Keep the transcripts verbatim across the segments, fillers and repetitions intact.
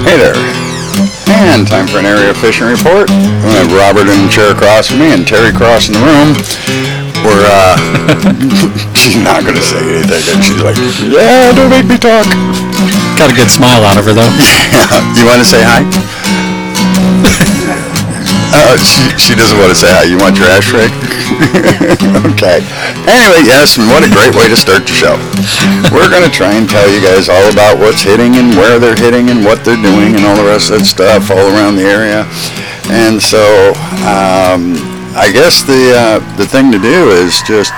Hey there. And time for an area fishing report. We have Robert in the chair across from me and Terry across in the room. We're, uh, she's not going to say anything. She's like, yeah, don't make me talk. Got a good smile out of her, though. You want to say hi? Uh, she, she doesn't want to say hi. You want your ashtray? Okay. Anyway, yes, and what a great way to start the show. We're going to try and tell you guys all about what's hitting and where they're hitting and what they're doing and all the rest of that stuff all around the area. And so, um, I guess the uh, the thing to do is just,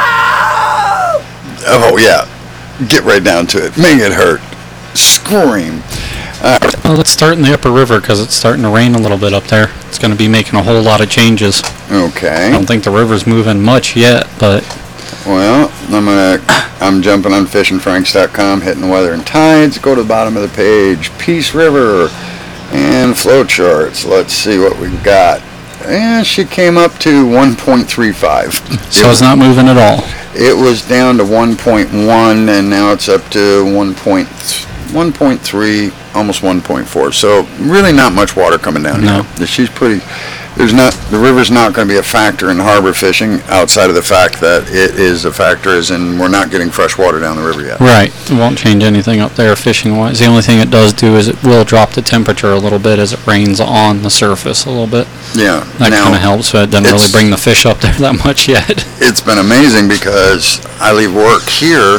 oh yeah, get right down to it. Make it hurt. Scream. Uh, well, let's start in the upper river because it's starting to rain a little bit up there. It's going to be making a whole lot of changes. Okay. I don't think the river's moving much yet, but... Well, I'm gonna, I'm jumping on fishing franks dot com, hitting the weather and tides. Go to the bottom of the page. Peace River and flow charts. Let's see what we've got. And she came up to one point three five. So it's not moving at all. It was down to one point one, and now it's up to one point three, almost one point four. So really not much water coming down no. here. She's pretty. There's not the river's not going to be a factor in harbor fishing outside of the fact that it is a factor, as in we're not getting fresh water down the river yet. Right. It won't change anything up there fishing wise. The only thing it does do is it will drop the temperature a little bit as it rains on the surface a little bit. Yeah. That kind of helps, but it doesn't really bring the fish up there that much yet. It's been amazing because I leave work here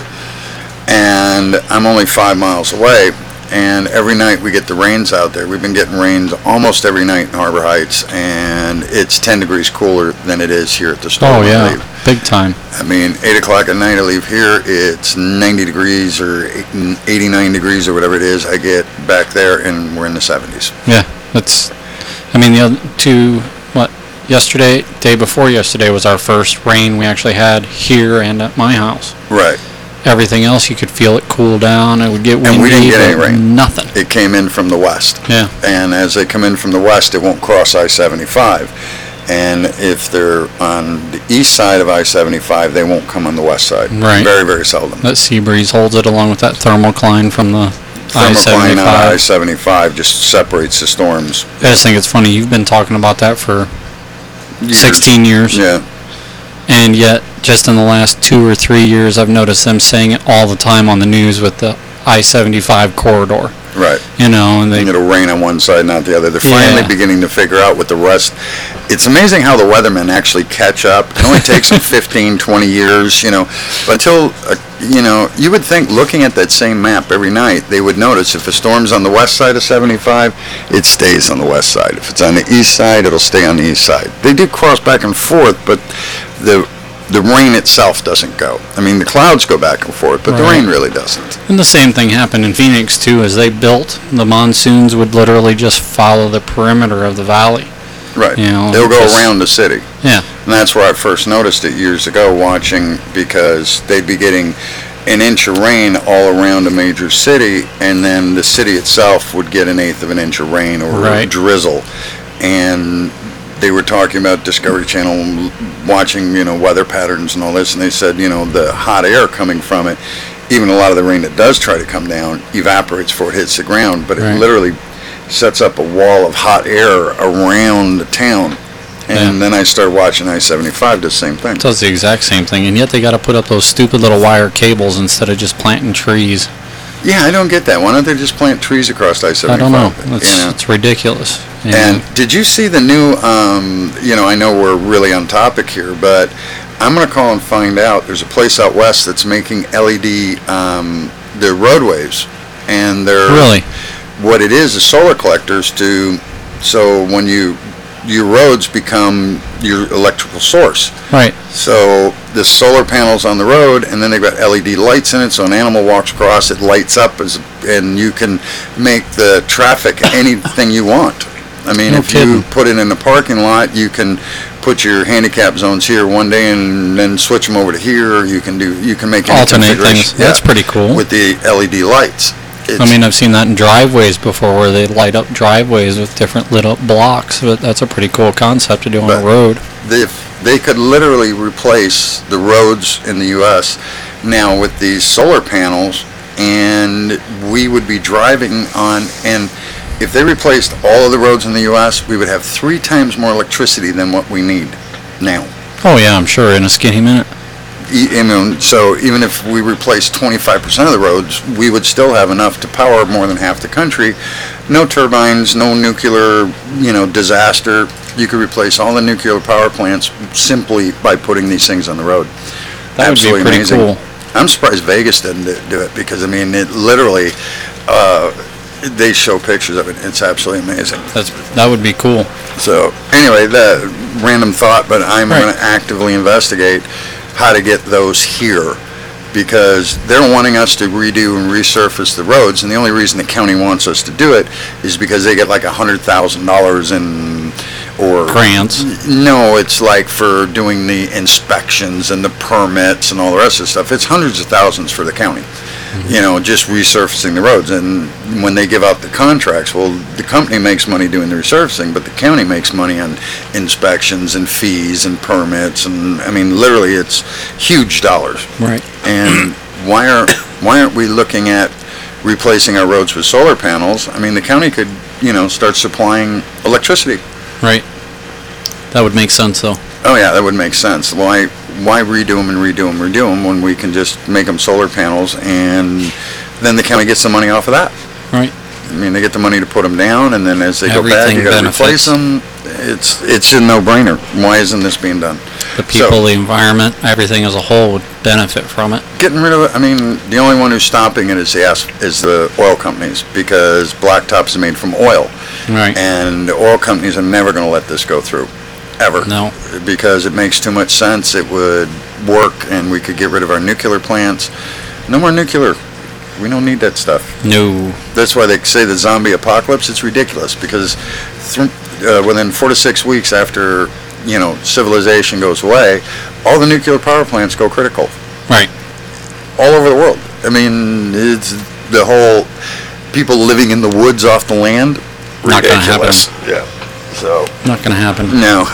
and I'm only five miles away. And every night we get the rains out there. We've been getting rains almost every night in Harbor Heights, and it's ten degrees cooler than it is here at the store. Oh, yeah, big time. I mean, eight o'clock at night I leave here, it's ninety degrees or eighty-nine degrees or whatever it is. I get back there, and we're in the seventies. Yeah, that's, I mean, the other two, what, yesterday, day before yesterday was our first rain we actually had here and at my house. Right. Everything else, you could feel it cool down. It would get windy. And we didn't get any rain. Nothing. It came in from the west. Yeah. And as they come in from the west, it won't cross I seventy-five. And if they're on the east side of I seventy-five, they won't come on the west side. Right. Very, very seldom. That sea breeze holds it along with that thermocline from the I Thermocline on I seventy-five. seventy-five just separates the storms. I just think it's funny. You've been talking about that for Years. sixteen years. Yeah. And yet, just in the last two or three years, I've noticed them saying it all the time on the news with the I seventy-five corridor. Right. You know, and they... And it'll rain on one side, not the other. They're finally Yeah. beginning to figure out what the rest... It's amazing how the weathermen actually catch up. It only takes them fifteen, twenty years, you know. But until, uh, you know, you would think looking at that same map every night, they would notice if a storm's on the west side of seventy-five, it stays on the west side. If it's on the east side, it'll stay on the east side. They do cross back and forth, but the... the rain itself doesn't go. I mean, the clouds go back and forth, but Right. the rain really doesn't. And the same thing happened in Phoenix, too. As they built, the monsoons would literally just follow the perimeter of the valley. Right. You know, They'll go just- around the city. Yeah. And that's where I first noticed it years ago watching, because they'd be getting an inch of rain all around a major city, and then the city itself would get an eighth of an inch of rain or Right. drizzle. And they were talking about Discovery Channel, watching, you know, weather patterns and all this, and they said, you know, the hot air coming from it, even a lot of the rain that does try to come down, evaporates before it hits the ground, but it Right. literally sets up a wall of hot air around the town. And Yeah. then I started watching I seventy-five, do the same thing. It does the exact same thing, and yet they got to put up those stupid little wire cables instead of just planting trees. Yeah, I don't get that. Why don't they just plant trees across I seventy-five? I don't know. It's, You know? it's ridiculous. Yeah. And did you see the new, um, you know, I know we're really on topic here, but I'm going to call and find out. There's a place out west that's making L E D, um, the roadways. And they're... Really? What it is is solar collectors to, so when you, your roads become your electrical source. Right. So the solar panels on the road, and then they've got L E D lights in it, so an animal walks across, it lights up, as, and you can make the traffic anything you want. I mean, No if kidding. you put it in a parking lot, you can put your handicap zones here one day and then switch them over to here. You can do, you can make any Alternate configuration. things. That's pretty cool. With the L E D lights. It's, I mean, I've seen that in driveways before, where they light up driveways with different lit up blocks. But that's a pretty cool concept to do on But- a road. they, they could literally replace the roads in the U S now with these solar panels, and we would be driving on, and if they replaced all of the roads in the U S, we would have three times more electricity than what we need now. Oh yeah, I'm sure in a skinny minute. E- I mean, so even if we replaced twenty-five percent of the roads, we would still have enough to power more than half the country. No turbines, no nuclear, you know, disaster. You could replace all the nuclear power plants simply by putting these things on the road. That Absolutely would be pretty amazing. cool. I'm surprised Vegas didn't do do it because, I mean, it literally, uh, they show pictures of it. It's absolutely amazing. That's that would be cool. So anyway, that random thought, but I'm Right. going to actively investigate how to get those here because they're wanting us to redo and resurface the roads, and the only reason the county wants us to do it is because they get like a hundred thousand dollars in or Grants. No, it's like for doing the inspections and the permits and all the rest of the stuff. It's hundreds of thousands for the county. You know, just resurfacing the roads. And when they give out the contracts, well, the company makes money doing the resurfacing, but the county makes money on inspections and fees and permits. And I mean, literally, it's huge dollars. Right. And why aren't why aren't we looking at replacing our roads with solar panels? I mean, the county could, you know, start supplying electricity. Right. That would make sense, though. Oh yeah, that would make sense. Why why redo them and redo them, redo them when we can just make them solar panels and then the county gets the money off of that? Right. I mean, they get the money to put them down, and then as they go back, Everything you got to benefits. replace them. It's it's a no-brainer. Why isn't this being done? The people, So- the environment, everything as a whole would benefit from it. Getting rid of it. I mean, the only one who's stopping it is the as- is the oil companies because blacktops are made from oil, Right. and the oil companies are never going to let this go through, ever. No. Because it makes too much sense. It would work, and we could get rid of our nuclear plants. No more nuclear. We don't need that stuff. No. That's why they say the zombie apocalypse. It's ridiculous because th- uh, within four to six weeks after, you know, civilization goes away, all the nuclear power plants go critical Right. all over the world. I mean, it's the whole people living in the woods off the land. Not gonna happen. Ridiculous. Yeah. So Not going to happen. no.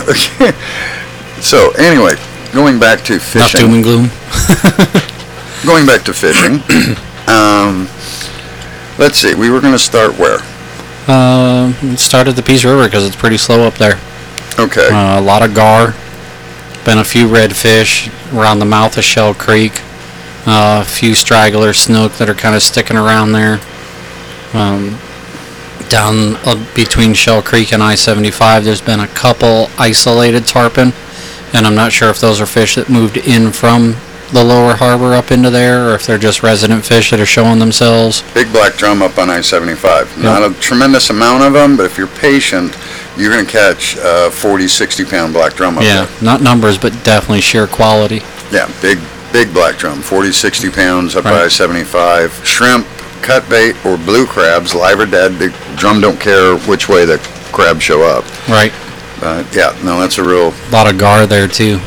So anyway, going back to Not fishing. doom and gloom. Going back to fishing. um, let's see. We were going to start where? Uh, start at the Peace River because it's pretty slow up there. Okay. Uh, a lot of gar. Been a few redfish around the mouth of Shell Creek. Uh, a few straggler snook that are kind of sticking around there. Um, down uh, between Shell Creek and I seventy-five, there's been a couple isolated tarpon, and I'm not sure if those are fish that moved in from the lower harbor up into there, or if they're just resident fish that are showing themselves. Big black drum up on I seventy-five. Not a tremendous amount of them, but if you're patient, you're going to catch a forty, sixty pound black drum up Yeah, there. not numbers, but definitely sheer quality. Yeah, big, big black drum. forty, sixty pounds up Right. by I seventy-five. Shrimp, cut bait, or blue crabs, live or dead. The drum don't care which way the crabs show up. Right. Uh, yeah, no, that's a real... A lot of gar there too.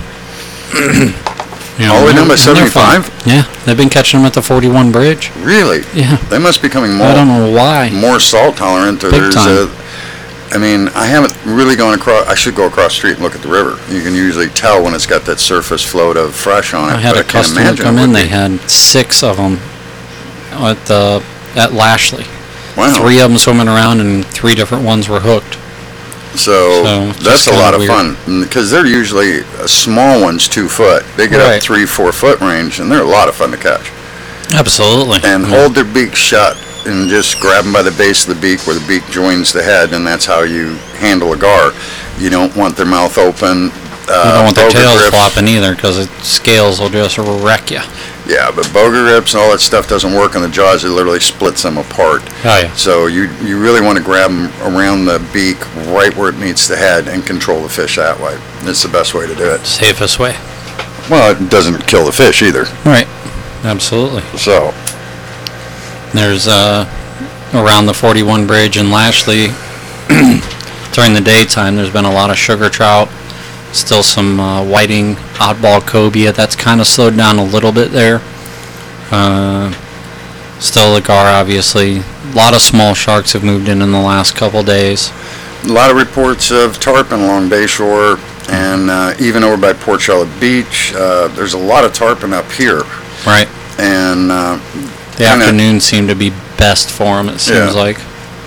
You know, All the way down by and they're fun. seventy-five? Yeah, they've been catching them at the forty-one bridge. Really? Yeah, They must be becoming more... I don't know why. more salt tolerant. Or Big there's time. A, I mean, I haven't really gone across. I should go across the street and look at the river. You can usually tell when it's got that surface float of fresh on it. I had but a can't customer imagine come it in. would They be. had six of them at the at Lashley. Wow. Three of them swimming around, and three different ones were hooked. So, So, it's that's just a lot of kinda fun because they're usually uh, small ones, two foot. They get Right. up three, four foot range, and they're a lot of fun to catch. Absolutely. And Yeah. hold their beak shut and just grab them by the base of the beak where the beak joins the head, and that's how you handle a gar. You don't want their mouth open. Uh, You don't want their boga tails grips- flopping either, because scales will just wreck you. Yeah, but boga rips and all that stuff doesn't work on the jaws. It literally splits them apart. Oh yeah. So you you really want to grab them around the beak, right where it meets the head, and control the fish that way. It's the best way to do it. Safest way. Well, it doesn't kill the fish either. Right. Absolutely. So, There's uh, around the forty-one bridge in Lashley, during the daytime, there's been a lot of sugar trout, still some uh, whiting, oddball cobia. That's kind of slowed down a little bit there. Uh, still the gar, obviously. A lot of small sharks have moved in in the last couple days. a lot of reports of tarpon along Bayshore and uh, even over by Port Charlotte Beach. Uh, there's a lot of tarpon up here. Right. And uh, The kinda- afternoons seem to be best for them, it seems Yeah. like.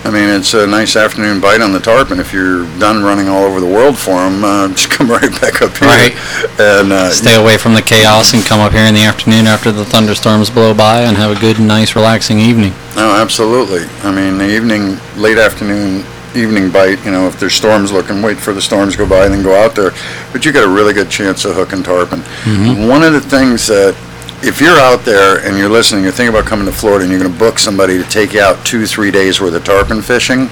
I mean, it's a nice afternoon bite on the tarpon. If you're done running all over the world for them, uh, just come right back up here. Right. And uh, Stay away from the chaos and come up here in the afternoon after the thunderstorms blow by and have a good, nice, relaxing evening. No, absolutely. I mean, the evening, late afternoon, evening bite, you know, if there's storms looking, wait for the storms to go by and then go out there. But you got a really good chance of hooking tarpon. Mm-hmm. One of the things that, if you're out there and you're listening, you're thinking about coming to Florida and you're going to book somebody to take you out two, three days worth of tarpon fishing,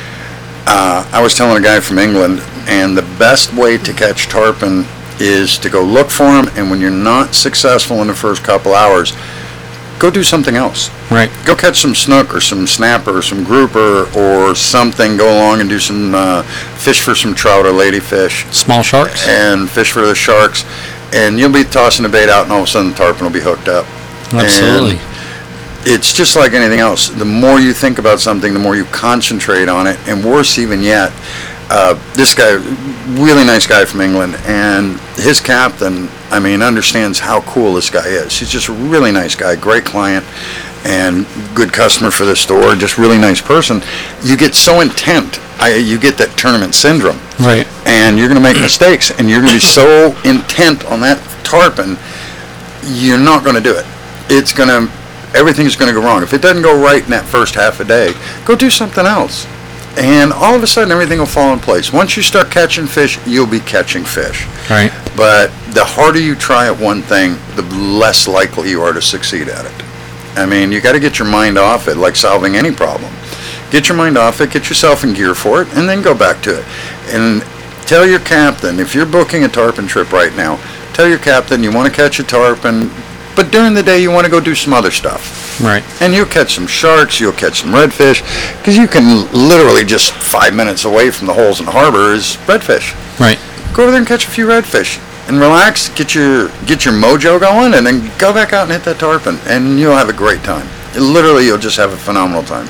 uh, I was telling a guy from England, and the best way to catch tarpon is to go look for them, and when you're not successful in the first couple hours, go do something else. Right. Go catch some snook or some snapper or some grouper or something. Go along and do some uh, fish for some trout or ladyfish. Small sharks? And fish for the sharks. And you'll be tossing the bait out, and all of a sudden the tarpon will be hooked up. Absolutely. And it's just like anything else. The more you think about something, the more you concentrate on it. And worse even yet, uh, this guy, really nice guy from England, and his captain, I mean, understands how cool this guy is. He's just a really nice guy, great client, and good customer for the store, just really nice person. You get so intent. I, you get that tournament syndrome. Right. And you're going to make mistakes, and you're going to be so intent on that tarpon, you're not going to do it. It's going to, everything's going to go wrong. If it doesn't go right in that first half a day, go do something else. And all of a sudden, everything will fall in place. Once you start catching fish, you'll be catching fish. Right. But the harder you try at one thing, the less likely you are to succeed at it. I mean, you got to get your mind off it, like solving any problem. Get your mind off it, get yourself in gear for it, and then go back to it. And tell your captain, if you're booking a tarpon trip right now, tell your captain you want to catch a tarpon, but during the day you want to go do some other stuff. Right. And you'll catch some sharks, you'll catch some redfish, because you can literally just five minutes away from the holes in the harbor is redfish. Right. Go over there and catch a few redfish. And relax, get your get your mojo going, and then go back out and hit that tarpon, and you'll have a great time. Literally, you'll just have a phenomenal time.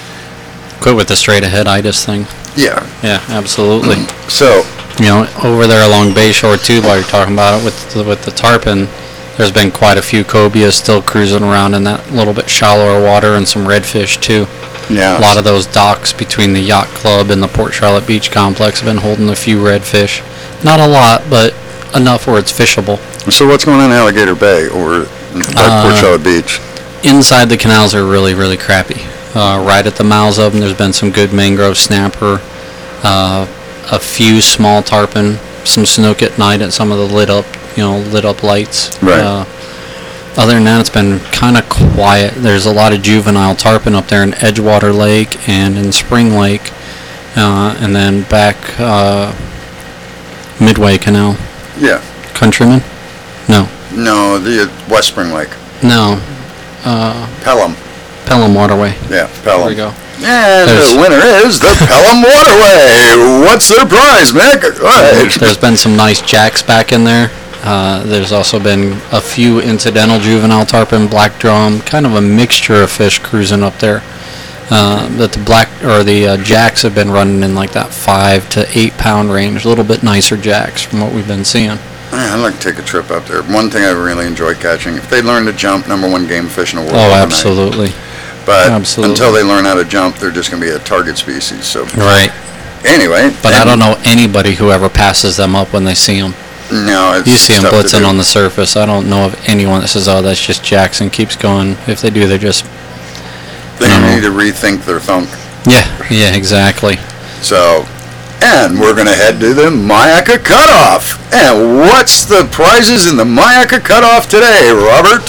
Quit with the straight ahead itis thing. Yeah. Yeah, absolutely. So, You know, over there along Bayshore too, while you're talking about it with the, with the tarpon, there's been quite a few cobias still cruising around in that little bit shallower water, and some redfish too. yeah. A lot of those docks between the yacht club and the Port Charlotte Beach complex have been holding a few redfish. Not a lot, but enough where it's fishable. So what's going on in Alligator Bay or at Uh, Port Charlotte Beach? Inside the canals are really, really crappy. Uh, right at the mouths of them, there's been some good mangrove snapper, uh, a few small tarpon, some snook at night at some of the lit up, you know, lit up lights. Right. Uh, other than that, it's been kind of quiet. There's a lot of juvenile tarpon up there in Edgewater Lake and in Spring Lake, uh, and then back uh, Midway Canal. Yeah. Countryman? No. No, the uh, West Spring Lake. No. Uh, Pelham. Pelham Waterway. Yeah, There Pelham. we go. And There's- the winner is the Pelham Waterway. What's their prize, Mick? All right. There's been some nice jacks back in there. Uh, there's also been a few incidental juvenile tarpon, black drum, kind of a mixture of fish cruising up there. Uh, but the black or the uh, jacks have been running in like that five to eight pound range, a little bit nicer jacks from what we've been seeing. Man, I'd like to take a trip up there. One thing I really enjoy catching, if they learn to jump, number one game fish in the world. Oh, overnight. absolutely. But Absolutely. until they learn how to jump, they're just going to be a target species. So Right. anyway. But I and- don't know anybody who ever passes them up when they see them. No, it's You see them tough to blitzing do. on the surface. I don't know of anyone that says, oh, that's just jacks and keeps going. If they do, they're just, They I don't need to rethink their thunk. yeah, yeah, exactly. So, and we're going to head to the Mayaca Cutoff. And what's the prizes in the Mayaca Cutoff today, Robert?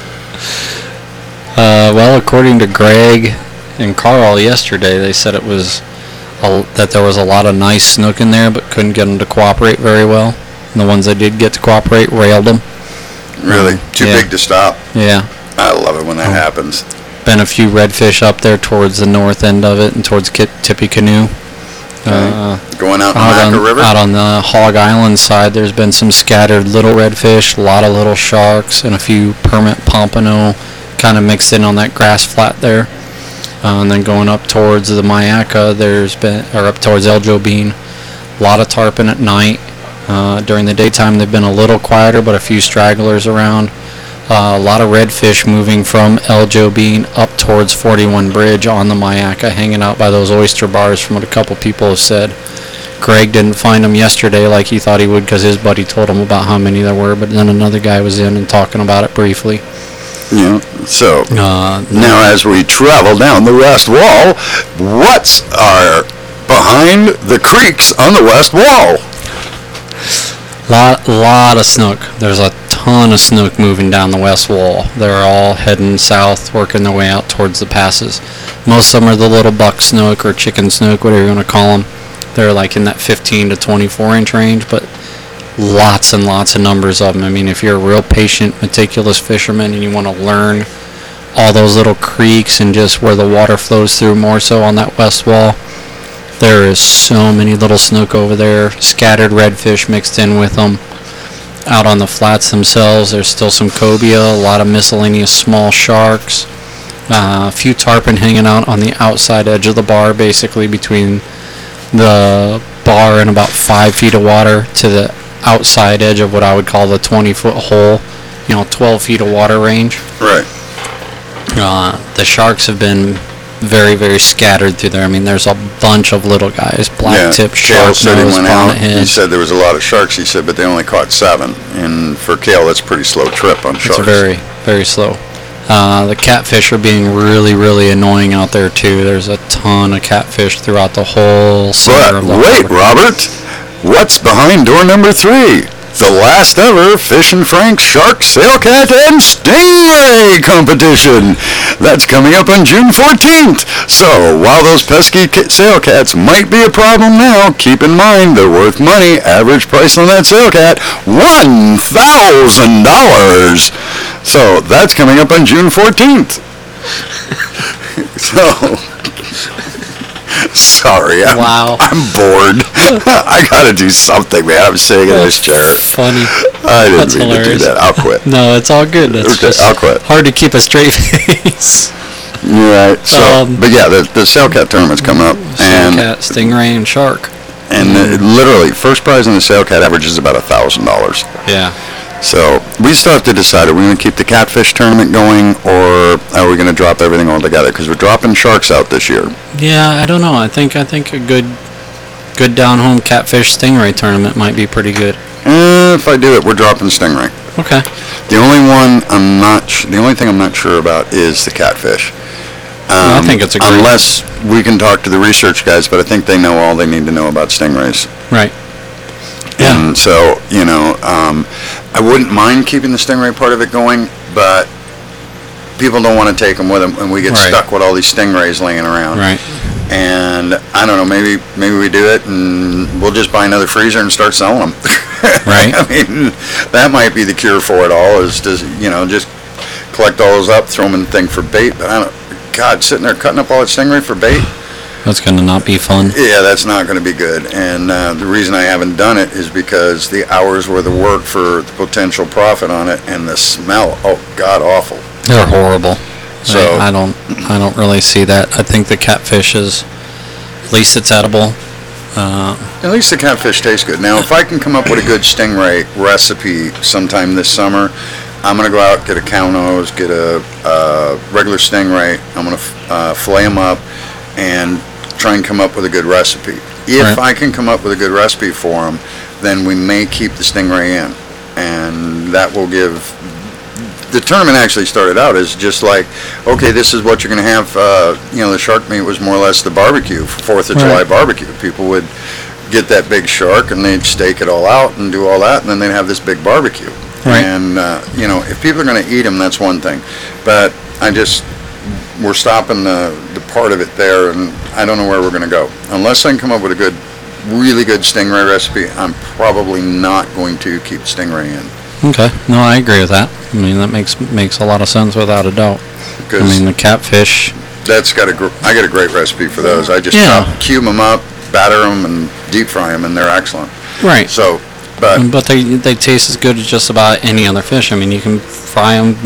Uh, well, according to Greg and Carl yesterday, they said it was a, that there was a lot of nice snook in there, but couldn't get them to cooperate very well. And the ones that did get to cooperate railed them. Really? Mhm. Too Yeah. big to stop. Yeah, I love it when that Oh. happens. been a few redfish up there towards the north end of it and towards Kit- Tippecanoe. Uh, Going out in the out, Mayaca on, River? out on the Hog Island side, there's been some scattered little redfish, a lot of little sharks, and a few permit pompano kind of mixed in on that grass flat there. Uh, and then going up towards the Mayaca, there's been, or up towards El Jobin, a lot of tarpon at night. Uh, during the daytime, they've been a little quieter, but a few stragglers around. Uh, a lot of redfish moving from El Jobim up towards forty-one Bridge on the Myakka, hanging out by those oyster bars from what a couple people have said. Greg didn't find them yesterday like he thought he would because his buddy told him about how many there were, but then another guy was in and talking about it briefly. Yeah. So Uh, now, as we travel down the west wall, what's our behind the creeks on the west wall? Lot, lot of snook. There's a ton of snook moving down the west wall. They're all heading south, working their way out towards the passes. Most of them are the little buck snook or chicken snook, whatever you want to call them. They're like in that fifteen to twenty-four inch range, but lots and lots of numbers of them. I mean, if you're a real patient, meticulous fisherman and you want to learn all those little creeks and just where the water flows through more so on that west wall, there is so many little snook over there, scattered redfish mixed in with them. Out on the flats themselves, there's still some cobia, a lot of miscellaneous small sharks, uh, a few tarpon hanging out on the outside edge of the bar, basically between the bar and about five feet of water to the outside edge of what I would call the twenty foot hole, you know, twelve feet of water range. Right. Uh, the sharks have been very, very scattered through there. I mean, there's a bunch of little guys, black tip Kale shark said he nose, went out. bonnet He head. said there was a lot of sharks. He said, but they only caught seven. And for Kale, that's a pretty slow trip on sharks. It's very, very slow. Uh, the catfish are being really, really annoying out there too. There's a ton of catfish throughout the whole center But of the wait, harbor. Robert, what's behind door number three? The last ever Fish and Frank Shark, Sailcat, and Stingray competition. That's coming up on June fourteenth. So while those pesky ca- Sailcats might be a problem now, keep in mind they're worth money. Average price on that Sailcat, one thousand dollars. So that's coming up on June fourteenth. So... Sorry, I'm, Wow. I'm bored. I gotta do something, man. I'm sitting in this chair. Funny. I didn't That's mean to do hilarious. that. I'll quit. No, it's all good. It's Okay, just I'll quit. hard to keep a straight face. Right. So, Um, but yeah, the the Sailcat tournament's coming up, and Cat, stingray, and shark. and uh, literally first prize in the Sailcat averages about a thousand dollars. Yeah. So we still have to decide: are we going to keep the catfish tournament going, or are we going to drop everything altogether? Because we're dropping sharks out this year. Yeah, I don't know. I think I think a good good down home catfish stingray tournament might be pretty good. Uh, if I do it, we're dropping stingray. Okay. The only one I'm not, sh- the only thing I'm not sure about is the catfish. Well, I Um, think it's a great- unless we can talk to the research guys, but I think they know all they need to know about stingrays. Right. Yeah. And so, you know, um, I wouldn't mind keeping the stingray part of it going, but people don't want to take them with them, and we get Right. stuck with all these stingrays laying around. Right. And I don't know, maybe maybe we do it, and we'll just buy another freezer and start selling them. Right. I mean, that might be the cure for it all. Is to you know just collect all those up, throw them in the thing for bait. But I don't. God, sitting there cutting up all that stingray for bait. That's gonna not be fun. Yeah, that's not going to be good. And uh, the reason I haven't done it is because the hours worth of work for the potential profit on it, and the smell. Oh, God, awful. They're horrible. So- I, I don't I don't really see that. I think the catfish is, at least it's edible. Uh, At least the catfish tastes good. Now, if I can come up with a good stingray recipe sometime this summer, I'm going to go out, get a cow nose, get a uh, regular stingray. I'm going to uh, fillet them up and try and come up with a good recipe. If Right. I can come up with a good recipe for them, then we may keep the stingray in. And that will give... The tournament actually started out as just like, okay, this is what you're going to have. Uh, you know, the shark meat was more or less the barbecue, Fourth of Right. July barbecue. People would get that big shark and they'd stake it all out and do all that, and then they'd have this big barbecue. Right. And uh, you know, if people are going to eat them, that's one thing. But I just we're stopping the the part of it there, and I don't know where we're going to go unless I can come up with a good, really good stingray recipe. I'm probably not going to keep stingray in. okay. No, I agree with that. I mean, that makes makes a lot of sense without a doubt. I Because mean, the catfish. that's got a gr- I got a great recipe for those. I just Yeah. chop, cube them up, batter them, and deep fry them, and they're excellent. Right. So, but But they they taste as good as just about any other fish. I mean, you can fry them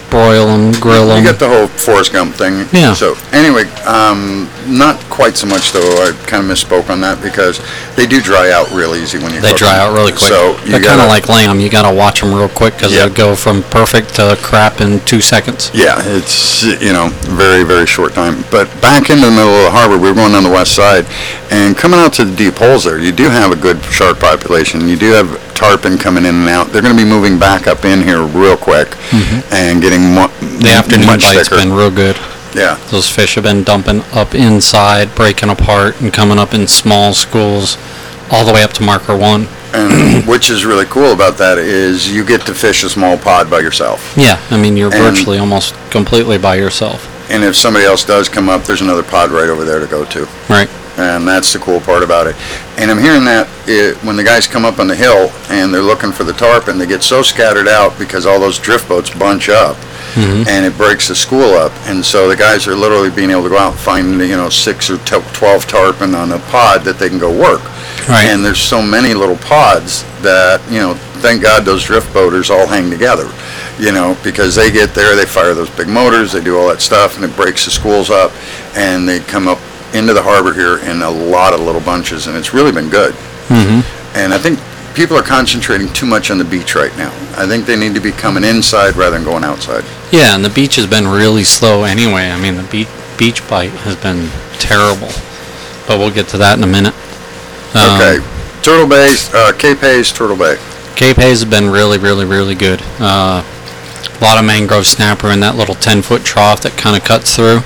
broil them, grill them. You get the whole Forrest Gump thing. Yeah. So anyway, um, not quite so much though. I kind of misspoke on that because they do dry out real easy when you They cook dry them. out really quick. So you They're kind gotta, of like lamb. You got to watch them real quick because Yep. they go from perfect to crap in two seconds. Yeah, it's, you know, very, very short time. But back into the middle of the harbor, we were going on the west side, and coming out to the deep holes there, you do have a good shark population. You do have tarpon coming in and out. They're going to be moving back up in here real quick and getting mu- The afternoon much bite's thicker. been real good. Yeah. Those fish have been dumping up inside, breaking apart, and coming up in small schools all the way up to marker one. And which is really cool about that is you get to fish a small pod by yourself. Yeah, I mean, you're And- virtually almost completely by yourself. And if somebody else does come up, there's another pod right over there to go to. Right. And that's the cool part about it. And I'm hearing that it, when the guys come up on the hill and they're looking for the tarpon, they get so scattered out because all those drift boats bunch up, and it breaks the school up. And so the guys are literally being able to go out and find, you know, six or t- twelve tarpon on a pod that they can go work. Right. And there's so many little pods that, you know, thank God those drift boaters all hang together, you know, because they get there, they fire those big motors, they do all that stuff, and it breaks the schools up, and they come up into the harbor here in a lot of little bunches, and it's really been good. hmm And I think people are concentrating too much on the beach right now. I think they need to be coming inside rather than going outside. Yeah, and the beach has been really slow anyway. I mean, the be- beach bite has been terrible. But we'll get to that in a minute. Um, Okay, Turtle Bay, uh, Cape Hayes, Turtle Bay. Cape Hayes has been really, really, really good. Uh, a lot of mangrove snapper in that little ten-foot trough that kind of cuts through.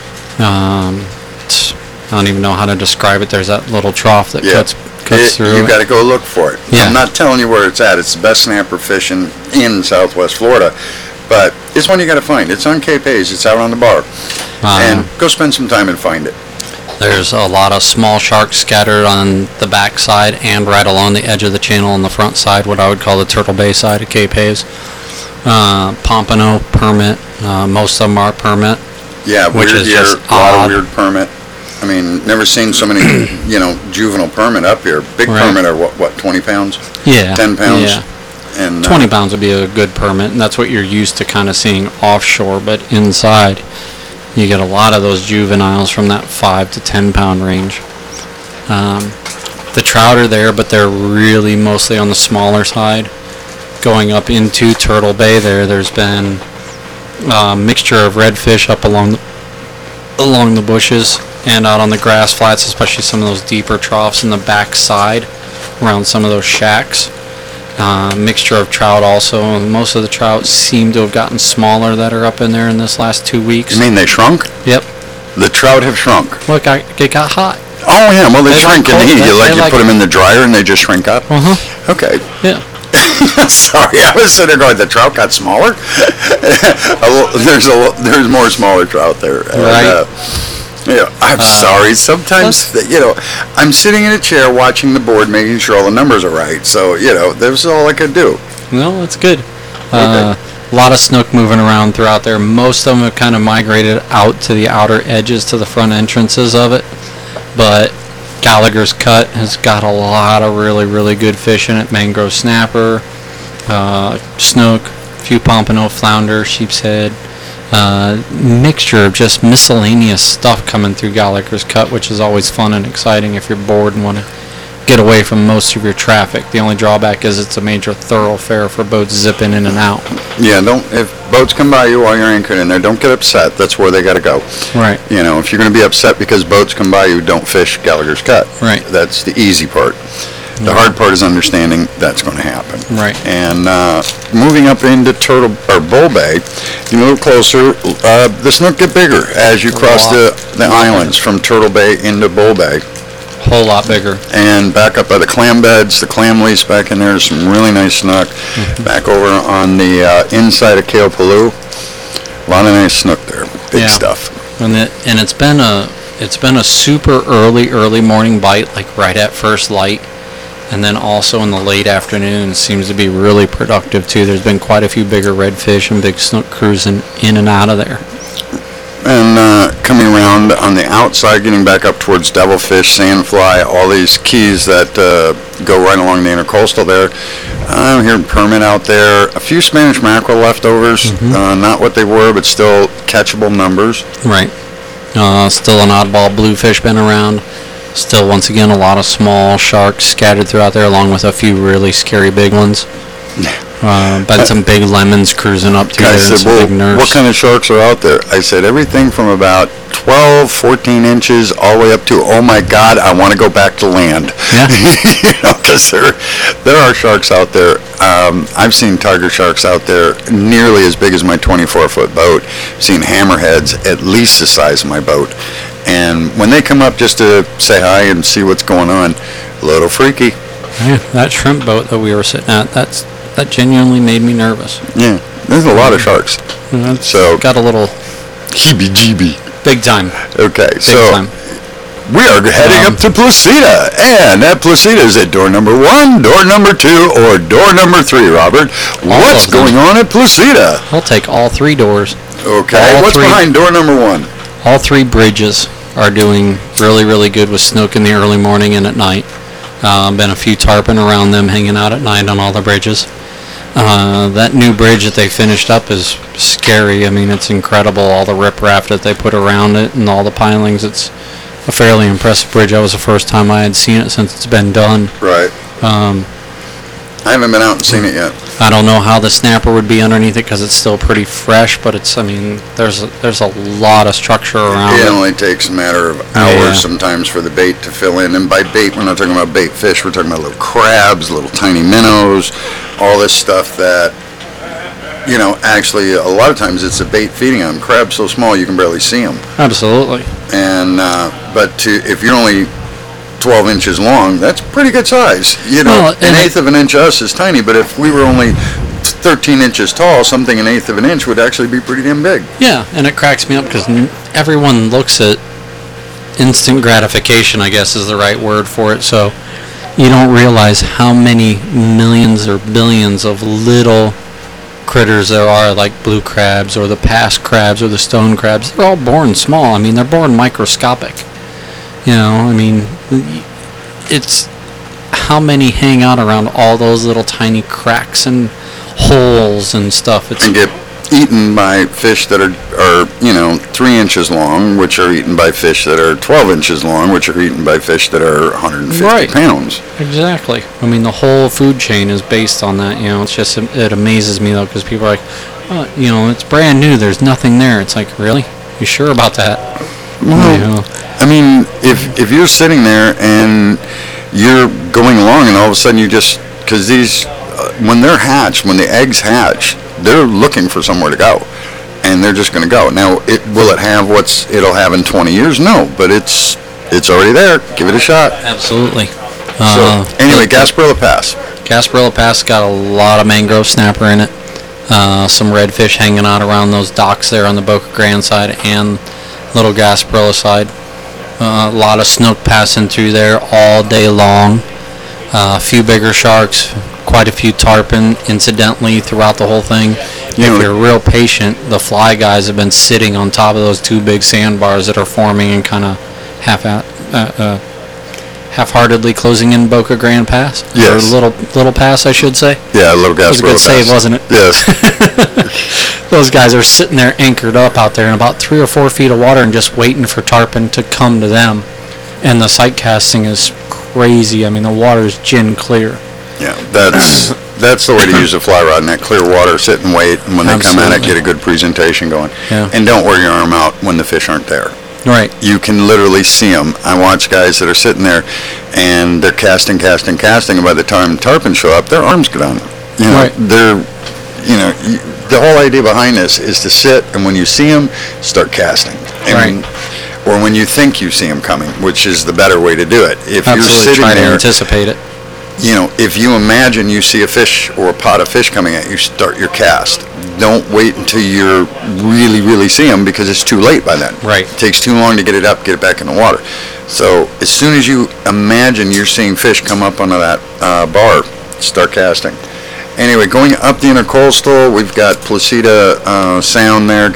Um, it's- I don't even know how to describe it. There's that little trough that Yeah. cuts cuts It- through. you got to go look for it. Yeah. I'm not telling you where it's at. It's the best snapper fishing in Southwest Florida, but it's one you got to find. It's on Cape Hayes. It's out on the bar, Um, and go spend some time and find it. There's a lot of small sharks scattered on the back side and right along the edge of the channel on the front side, what I would call the Turtle Bay side of Cape Hayes. Uh, Pompano, permit. Uh, most of them are permit. Yeah, Which weird is year, just a lot odd. of weird permit. I mean, never seen so many, you know, juvenile permit up here. Big Right. permit are what, what, twenty pounds, Yeah. ten pounds, Yeah. and uh, twenty pounds would be a good permit, and that's what you're used to kind of seeing offshore, but inside you get a lot of those juveniles from that five to ten pound range. Um, the trout are there, but they're really mostly on the smaller side. Going up into Turtle Bay there, there's been a mixture of redfish up along the, along the bushes and out on the grass flats, especially some of those deeper troughs in the back side around some of those shacks. Uh, mixture of trout also, and most of the trout seem to have gotten smaller that are up in there in this last two weeks. You mean they shrunk? Yep. The trout have shrunk. Look, I, it got hot. Oh yeah, well they, They shrink like in the cold- heat. they- You like they you like- put them in the dryer and they just shrink up. Uh-huh. Okay. Yeah. Sorry, I was sitting there going, the trout got smaller. A lo- there's a lo- there's more smaller trout there. And, Right. uh, yeah, I'm sorry. Sometimes, th- you know, I'm sitting in a chair watching the board, making sure all the numbers are right. So, you know, that's all I could do. No, it's good. Uh, a lot of snook moving around throughout there. Most of them have kind of migrated out to the outer edges to the front entrances of it. But Gallagher's Cut has got a lot of really, really good fish in it. Mangrove snapper, uh, snook, a few pompano, flounder, sheep's head. Uh, mixture of just miscellaneous stuff coming through Gallagher's Cut, which is always fun and exciting if you're bored and want to get away from most of your traffic. The only drawback is it's a major thoroughfare for boats zipping in and out. Yeah, don't, if boats come by you while you're anchored in there, don't get upset. That's where they got to go. Right. You know, if you're going to be upset because boats come by you, don't fish Gallagher's Cut. Right. That's the easy part. The hard part is understanding that's going to happen. Right. And uh, moving up into Turtle or Bull Bay, you move closer. Uh, the snook get bigger as you cross lot. the the islands from Turtle Bay into Bull Bay, Whole lot bigger. and back up by the clam beds, the clam lease back in there. There's some really nice snook. Back over on the uh, inside of Keopolu, a lot of nice snook there. Big Yeah. stuff. And it and it's been a it's been a super early early morning bite, like right at first light, and then also in the late afternoon seems to be really productive too. There's been quite a few bigger redfish and big snook cruising in and out of there. And uh, coming around on the outside, getting back up towards Devilfish, Sandfly, all these keys that uh, go right along the intercoastal there. I'm hearing permit out there. A few Spanish mackerel leftovers. Mhm. Uh, not what they were, but still catchable numbers. Right. Uh, still an oddball bluefish been around. Still, once again, a lot of small sharks scattered throughout there, along with a few really scary big ones. Uh, been some big lemons cruising up through Guy there, and said, some well, big nurse. what kind of sharks are out there? I said, everything from about twelve, fourteen inches all the way up to, oh my God, I want to go back to land. Yeah. You know, because there, there are sharks out there. Um, I've seen tiger sharks out there nearly as big as my twenty-four foot boat. Seen hammerheads at least the size of my boat. And when they come up just to say hi and see what's going on, a little freaky. Yeah, that shrimp boat that we were sitting at, that's that genuinely made me nervous. Yeah, there's a lot of sharks. Uh, it's So- got a little Heebie-jeebie. big time. Okay, Big so time. we are heading Um, up to Placida, and at Placida is it door number one, door number two, or door number three, Robert? What's of them. going on at Placida? I'll take all three doors. Okay, All what's three. behind door number one? All three bridges are doing really, really good with snook in the early morning and at night. Uh, been a few tarpon around them hanging out at night on all the bridges. Uh, that new bridge that they finished up is scary. I mean, it's incredible, all the riprap that they put around it and all the pilings. It's a fairly impressive bridge. That was the first time I had seen it since it's been done. Right. Um, I haven't been out and seen it yet. I don't know how the snapper would be underneath it because it's still pretty fresh, but it's, I mean, there's a, there's a lot of structure around It it. only takes a matter of hours Yeah. sometimes for the bait to fill in. And by bait, we're not talking about bait fish. We're talking about little crabs, little tiny minnows, all this stuff that, you know, actually a lot of times it's the bait feeding on them. Crabs so small you can barely see them. Absolutely. And, uh, but to, if you're only twelve inches long, that's pretty good size. You know, Well, an and eighth of an inch us is tiny, but if we were only thirteen inches tall, something an eighth of an inch would actually be pretty damn big. Yeah, and it cracks me up because n- everyone looks at instant gratification, I guess is the right word for it. So you don't realize how many millions or billions of little critters there are, like blue crabs or the past crabs or the stone crabs. They're all born small. I mean, they're born microscopic. You know, I mean, it's how many hang out around all those little tiny cracks and holes and stuff. It's And get eaten by fish that are, are, you know, three inches long, which are eaten by fish that are twelve inches long, which are eaten by fish that are one hundred fifty Right. pounds. Exactly. I mean, the whole food chain is based on that. You know, it's just it amazes me though because people are like, oh, you know, it's brand new. There's nothing there. It's like, really? You sure about that? Well, You know, I mean, if if you're sitting there and you're going along and all of a sudden you just, because these, uh, when they're hatched, when the eggs hatch, they're looking for somewhere to go. And they're just going to go. Now, it will it have what's it'll have in twenty years? No, but it's it's already there. Give it a shot. absolutely. So, Uh, anyway, the- Gasparilla Pass. Gasparilla Pass got a lot of mangrove snapper in it. Uh, some redfish hanging out around those docks there on the Boca Grande side and Little Gasparilla side. Uh, a lot of snook passing through there all day long. Uh, a few bigger sharks, quite a few tarpon, incidentally, throughout the whole thing. You know, If you're real patient, the fly guys have been sitting on top of those two big sandbars that are forming and kind of half at, uh, uh, half-heartedly closing in Boca Grande Pass. Yes. Or little little pass, I should say. Yeah, a little Gasparilla That was a good Pass. save, wasn't it? Yes. Those guys are sitting there anchored up out there in about three or four feet of water and just waiting for tarpon to come to them. And the sight casting is crazy. I mean, the water is gin clear. Yeah, that's that's the way to use a fly rod in that clear water. Sit and wait, and when they come at it, Absolutely. get a good presentation going. Yeah. And don't wear your arm out when the fish aren't there. Right. You can literally see them. I watch guys that are sitting there, and they're casting, casting, casting, and by the time tarpon show up, their arms go down. You know, Right. they're, you know, you, the whole idea behind this is to sit, and when you see them, start casting. And, or when you think you see them coming, which is the better way to do it. If you're Absolutely. sitting Try to there, anticipate it. you know, if you imagine you see a fish or a pot of fish coming at you, start your cast. Don't wait until you really, really see them because it's too late by then. Right. It takes too long to get it up, get it back in the water. So as soon as you imagine you're seeing fish come up onto that uh, bar, start casting. Anyway, going up the intercoastal, we've got Placida uh, Sound there, Gas-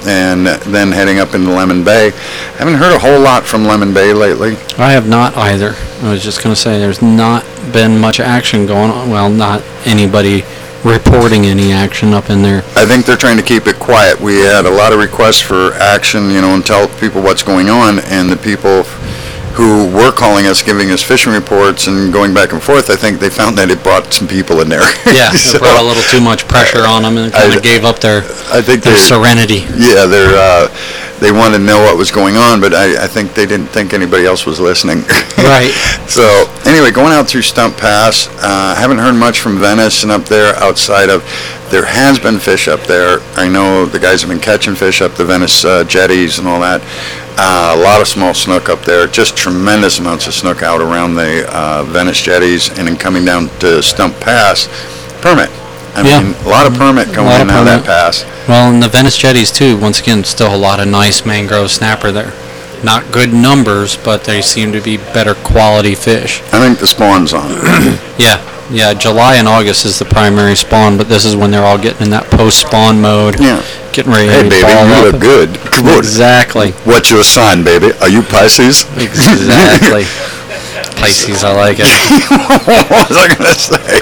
and then heading up into Lemon Bay. Haven't heard a whole lot from Lemon Bay lately. I have not either. I was just going to say there's not been much action going on. Well, not anybody reporting any action up in there. I think they're trying to keep it quiet. We had a lot of requests for action, you know, and tell people what's going on, and the people who were calling us, giving us fishing reports and going back and forth, I think they found that it brought some people in there. Yeah, So, it brought a little too much pressure on them and kind I- of gave up their, I think their they, serenity. yeah, they're, uh, they wanted to know what was going on, but I, I think they didn't think anybody else was listening. Right. So, anyway, going out through Stump Pass, uh, haven't heard much from Venice and up there outside of, there has been fish up there. I know the guys have been catching fish up the Venice uh, jetties and all that. Uh, a lot of small snook up there, just tremendous amounts of snook out around the uh, Venice jetties, and then coming down to Stump Pass, permit. I Yeah. mean, a lot of permit A going lot in of and out of that permit. pass. Well, and the Venice jetties too, once again, still a lot of nice mangrove snapper there. Not good numbers, but they seem to be better quality fish. I think the spawn's on. Yeah, yeah, July and August is the primary spawn, but this is when they're all getting in that post-spawn mode. Yeah. Getting ready Hey, to baby, ball you up. look good. Good. Exactly. What's your sign, baby? Are you Pisces? Exactly. Pisces, I like it. What was I going to say?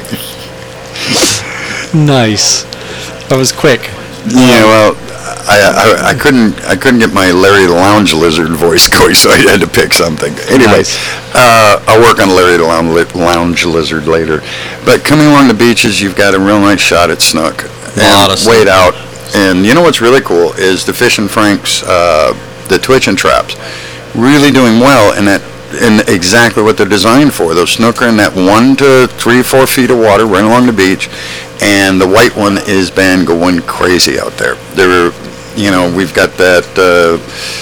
Nice. That was quick. Yeah, well, I, I I couldn't I couldn't get my Larry the Lounge Lizard voice going, so I had to pick something. Anyway, Nice. uh, I'll work on Larry the Lounge, Lounge Lizard later. But coming along the beaches, you've got a real nice shot at snook. A lot And of snook. wade out. And you know what's really cool is the Fish and Frank's, uh, the twitching traps, really doing well in that, in exactly what they're designed for. Those snook are in that one to three, four feet of water right along the beach, and the white one has been going crazy out there. They're, you know, we've got that. Uh,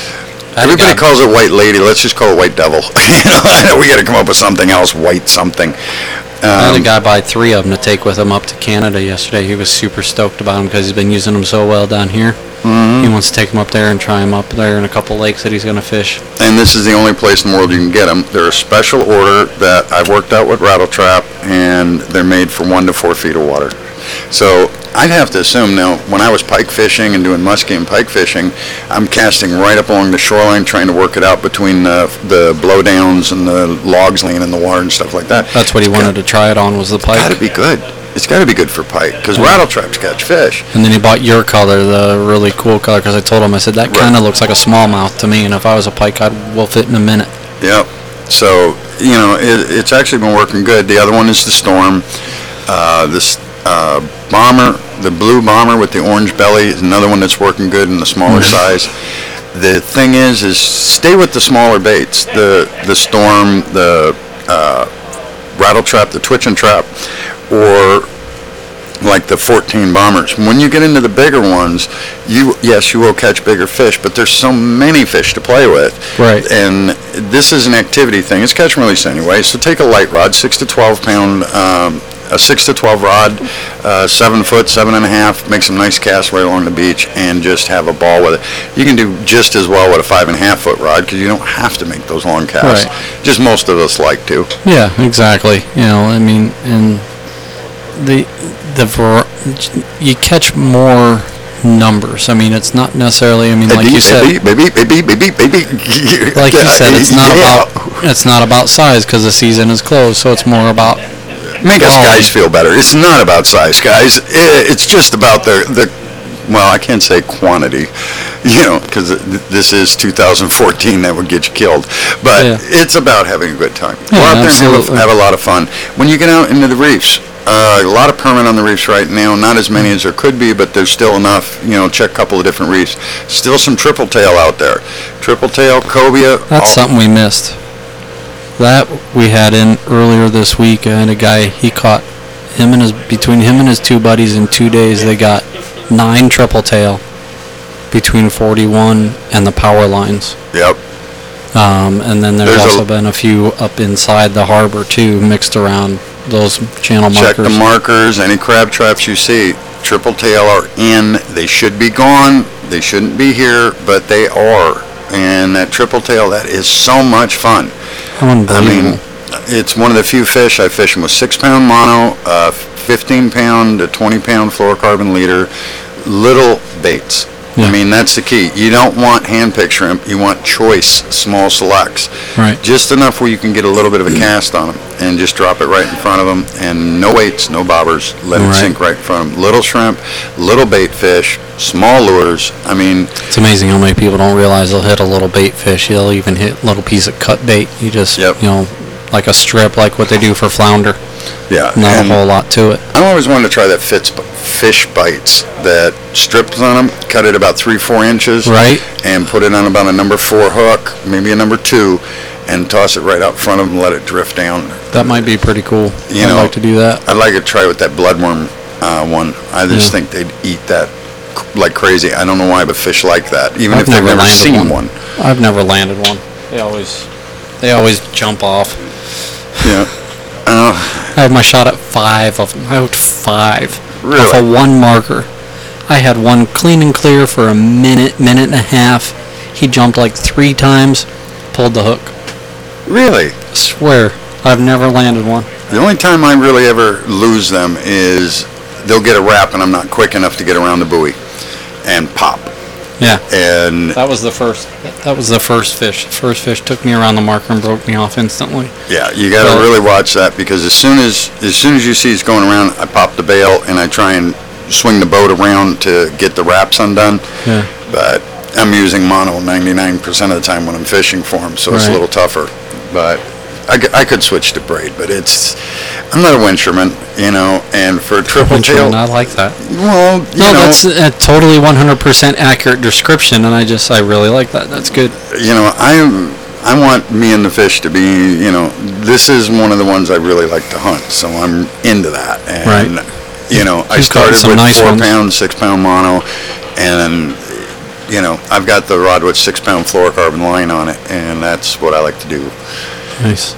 I had a everybody guy- calls it white lady. Let's just call it white devil. You know, I know we got to come up with something else. White something. I had a Um, guy buy three of them to take with him up to Canada yesterday. He was super stoked about them because he's been using them so well down here. mhm. He wants to take them up there and try them up there in a couple lakes that he's going to fish. And this is the only place in the world you can get them. They're a special order that I've worked out with Rattle Trap, and they're made for one to four feet of water. So I'd have to assume now, when I was pike fishing and doing muskie and pike fishing, I'm casting right up along the shoreline, trying to work it out between the, the blowdowns and the logs laying in the water and stuff like that. That's what he wanted to try it on was the It's got to pike. be good. It's got to be good for pike, because Yeah. Rattle Traps catch fish. And then he bought your color, the really cool color, because I told him, I said, that Right. kind of looks like a smallmouth to me, and if I was a pike, I'd will fit in a minute. Yep. So, you know, it, it's actually been working good. The other one is the Storm. Uh, this uh, Bomber, the blue Bomber with the orange belly is another one that's working good in the smaller size. The thing is, is stay with the smaller baits. The the Storm, the uh, Rattle Trap, the Twitch and Trap, or like the fourteen bombers. When you get into the bigger ones, you yes, you will catch bigger fish, but there's so many fish to play with. Right. And this is an activity thing. It's catch and release anyway. So take a light rod, six to twelve pound, um, a six to twelve rod, uh, seven foot, seven and a half. Make some nice casts right along the beach, and just have a ball with it. You can do just as well with a five and a half foot rod because you don't have to make those long casts. Right. Just most of us like to. Yeah, exactly. You know, I mean, and the the var- you catch more numbers. I mean, it's not necessarily. I mean, like you said, baby, baby, baby, baby. like you said, it's not Yeah. about it's not about size because the season is closed. So it's more about Make us Oh. guys feel better. It's not about size, guys. I- It's just about the the. Well, I can't say quantity, you know, because this is two thousand fourteen. That would get you killed. But Yeah. it's about having a good time. Go Yeah, out there and have a, absolutely. have a lot of fun. When you get out into the reefs, uh, a lot of permit on the reefs right now. Not as many as there could be, but there's still enough. You know, check a couple of different reefs. Still some triple tail out there. Triple tail, cobia. that's all- something we missed. That we had in earlier this week. I had a guy. He caught him and his between him and his two buddies in two days. They got nine triple tail between forty-one and the power lines. Yep. Um, and then there's, There's a- also been a few up inside the harbor too, mixed around those channel Check markers. the markers. Any crab traps you see, triple tail are in. They should be gone. They shouldn't be here, but they are. And that triple tail, that is so much fun. I Unbelievable. mean, it's one of the few fish I fish with six pound mono, uh, fifteen pound to twenty pound fluorocarbon leader, little baits. Yeah. I mean, that's the key. You don't want hand-picked shrimp. You want choice, small selects. Right. Just enough where you can get a little bit of a cast on them and just drop it right in front of them. And no weights, no bobbers. Let it Right. sink right in front of them. Little shrimp, little bait fish, small lures. I mean, It's amazing how many people don't realize they'll hit a little bait fish. They'll even hit a little piece of cut bait. You just, Yep. you know, like a strip, like what they do for flounder. yeah. Not and a whole lot to it. I always wanted to try that fits, fish bites that strips on them, cut it about three, four inches. Right. And put it on about a number four hook, maybe a number two, and toss it right out in front of them and let it drift down. That might be pretty cool. You I'd know, like to do that. I'd like to try with that bloodworm uh, one. I just Yeah. think they'd eat that c- like crazy. I don't know why, but fish like that, even I've if they've never never landed seen one. one. I've never landed one. They always, they always jump off. Yeah. Uh, I had my shot at five of them. I hooked five Really? off of one marker. I had one clean and clear for a minute, minute and a half. He jumped like three times, pulled the hook. really? Swear, I've never landed one. The only time I really ever lose them is they'll get a wrap and I'm not quick enough to get around the buoy and pop. Yeah, And that was the first. That was the first fish. The first fish took me around the marker and broke me off instantly. yeah, you got to But- really watch that because as soon as as soon as you see it's going around, I pop the bail and I try and swing the boat around to get the wraps undone. Yeah. But I'm using mono ninety-nine percent of the time when I'm fishing for them, so it's a Right. little tougher. But I, c- I could switch to braid, but it's I'm not a wincherman, you know, and for a triple tail, I like that. well, you No, know, that's a totally one hundred percent accurate description, and I just, I really like that. That's good. you know, I I want me and the fish to be, you know, this is one of the ones I really like to hunt, so I'm into that. And, Right. you know, I You've caught started some with nice four ones. pound, six pound mono, and you know, I've got the rod with six pound fluorocarbon line on it, and that's what I like to do. Nice.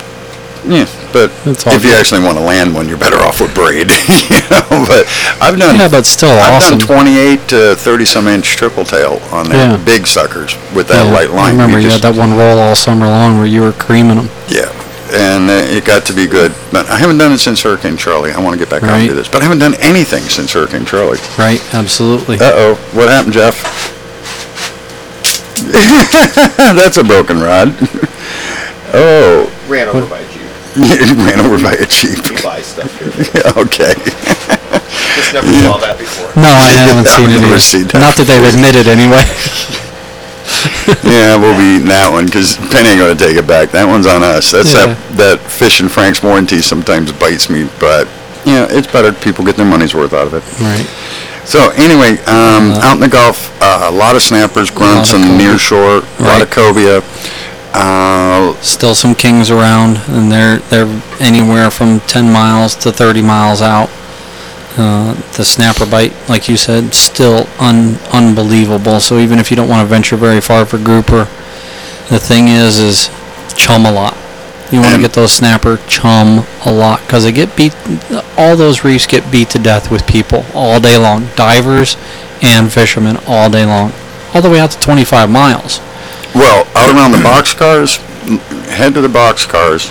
Yeah, but That's all if you good. actually want to land one, you're better off with braid. you know, but I've done Yeah, but still I've awesome. done twenty-eight to thirty some inch triple tail on their Yeah. big suckers with that Yeah, light line. I remember you, just- had that one roll all summer long where you were creaming them. Yeah, and uh, it got to be good. But I haven't done it since Hurricane Charlie. I want to get back out and Right. do this. But I haven't done anything since Hurricane Charlie. Right, absolutely. Uh-oh, what happened, Jeff? That's a broken rod. oh, Ran over by a Jeep. it ran over by a Jeep. We buy stuff here. Yeah, okay. Just never saw that before. No, I haven't I've seen it never either. seen that Not that they've admitted anyway. Yeah, we'll be eating that one because Penny ain't going to take it back. That one's on us. That's Yeah. that, that Fish and Frank's warranty sometimes bites me, but, you know, it's better people get their money's worth out of it. Right. So anyway, um, Uh, out in the Gulf, uh, a lot of snappers, grunts of on the cobia. near shore, a lot of Right. cobia. Uh, Still some kings around, and they're they're anywhere from ten miles to thirty miles out. Uh, the snapper bite, like you said, still un, unbelievable. So even if you don't want to venture very far for grouper, the thing is, is chum a lot. You want to And- get those snapper, chum a lot, because they get beat. All those reefs get beat to death with people all day long. Divers and fishermen all day long, all the way out to twenty-five miles. well, out around the boxcars, m- head to the boxcars,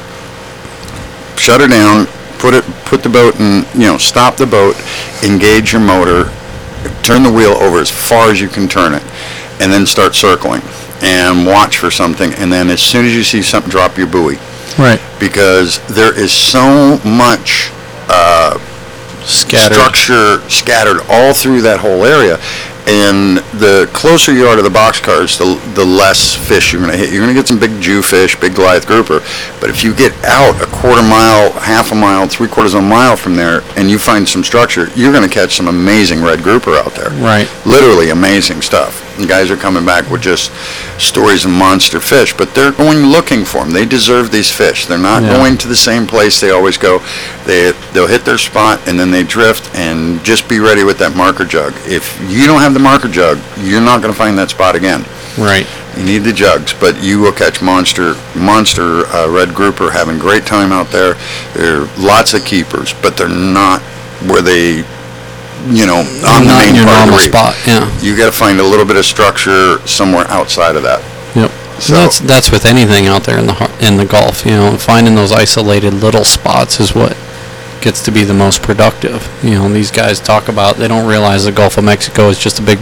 shut her down, put it, put the boat in, you know, stop the boat, engage your motor, turn the wheel over as far as you can turn it, and then start circling and watch for something. And then as soon as you see something, drop your buoy. Right. Because there is so much uh, Scattered. structure scattered all through that whole area. And the closer you are to the boxcars, the, the less fish you're going to hit. You're going to get some big Jewfish, big Goliath grouper. But if you get out a quarter mile, half a mile, three quarters of a mile from there, and you find some structure, you're going to catch some amazing red grouper out there. Right. Literally amazing stuff. The guys are coming back with just stories of monster fish, but they're going looking for them. They deserve these fish. They're not Yeah. going to the same place they always go. They, they'll hit their spot, and then they drift, and just be ready with that marker jug. If you don't have the marker jug, you're not going to find that spot again. Right. You need the jugs, but you will catch monster, monster uh, red grouper having great time out there. There are lots of keepers, but they're not where they, you know, on the Not main in your part of the normal reef. spot. Yeah. You got to find a little bit of structure somewhere outside of that. Yep. So- that's that's with anything out there in the har- in the Gulf. You know, finding those isolated little spots is what gets to be the most productive. You know, these guys talk about, they don't realize the Gulf of Mexico is just a big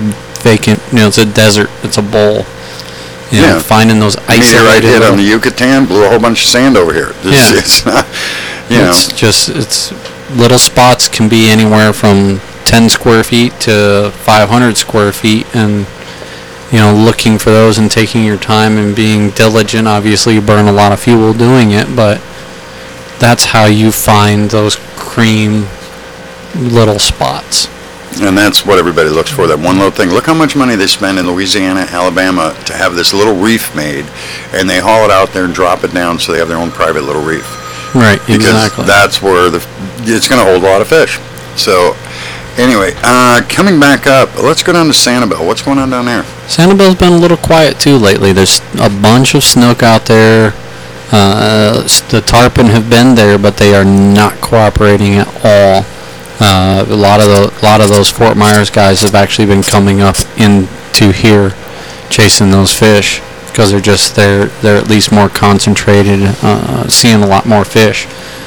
vacant, you know, it's a desert, it's a bowl. You know, Yeah. finding those Meteorite isolated hit on little- the Yucatan, blew a whole bunch of sand over here. It's, Yeah. it's not, you know. It's just, it's, little spots can be anywhere from ten square feet to five hundred square feet, and, you know, looking for those and taking your time and being diligent. Obviously, you burn a lot of fuel doing it, but that's how you find those cream little spots. And that's what everybody looks for, that one little thing. Look how much money they spend in Louisiana, Alabama to have this little reef made, and they haul it out there and drop it down so they have their own private little reef. Right, Because exactly. that's where the it's going to hold a lot of fish. So, anyway, uh, coming back up, let's go down to Sanibel. What's going on down there? Sanibel's been a little quiet too lately. There's a bunch of snook out there. Uh, s- the tarpon have been there, but they are not cooperating at all. Uh, a lot of the, a lot of those Fort Myers guys have actually been coming up into here, chasing those fish because they're just they're they're at least more concentrated, uh, seeing a lot more fish.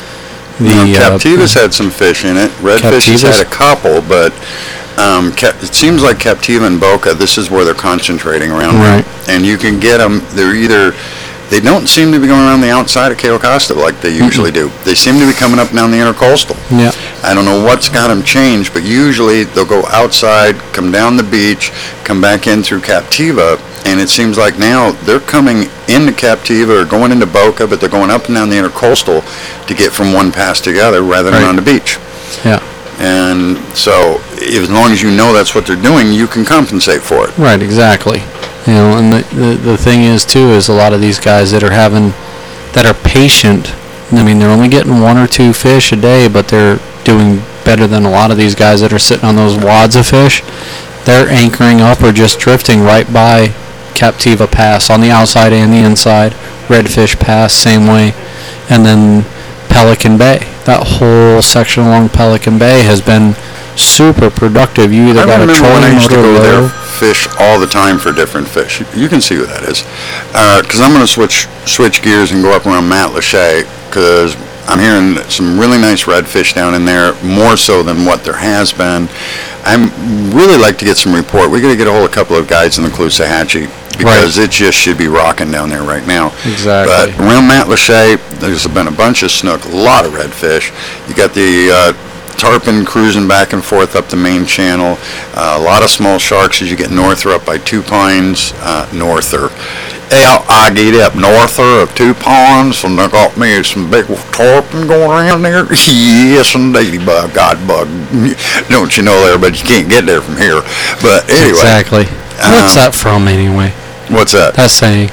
You know, uh, Captiva's had some fish in it. Redfish has Captivas? had a couple, but um, Cap- it seems like Captiva and Boca, this is where they're concentrating around. Right. And you can get them, they're either, they don't seem to be going around the outside of Cayo Costa like they usually do. They seem to be coming up and down the intercoastal. Yeah. I don't know what's got them changed, but usually they'll go outside, come down the beach, come back in through Captiva, and it seems like now they're coming into Captiva or going into Boca, but they're going up and down the intercoastal to get from one pass to the other rather than Right. on the beach. Yeah. And so, if, as long as you know that's what they're doing, you can compensate for it. Right, exactly. You know, and the, the the thing is too is a lot of these guys that are having, that are patient. I mean, they're only getting one or two fish a day, but they're doing better than a lot of these guys that are sitting on those wads of fish. They're anchoring up or just drifting right by Captiva Pass on the outside and the inside. Redfish Pass, same way, and then Pelican Bay. That whole section along Pelican Bay has been super productive. You either I got a remember when I trolling used to motor go there, lure. fish all the time for different fish. You can see who that is. Because I'm going to switch switch gears and go up around Matt Lachey, because I'm hearing some really nice redfish down in there, more so than what there has been. I really like to get some report. We got to get a hold of a couple of guys in the Caloosahatchee, because it just should be rocking down there right now. Exactly. But around Matt Lachey, there's been a bunch of snook, a lot of redfish. You got the uh, tarpon cruising back and forth up the main channel. Uh, a lot of small sharks as you get norther up by Two Pines, uh, norther. Yeah, I get up norther of Two Ponds, and I got me some big tarpon going around there. Yes, indeed, by God, bug. Don't you know there, but you can't get there from here. But anyway. Exactly. What's um, that from anyway? What's that? That saying.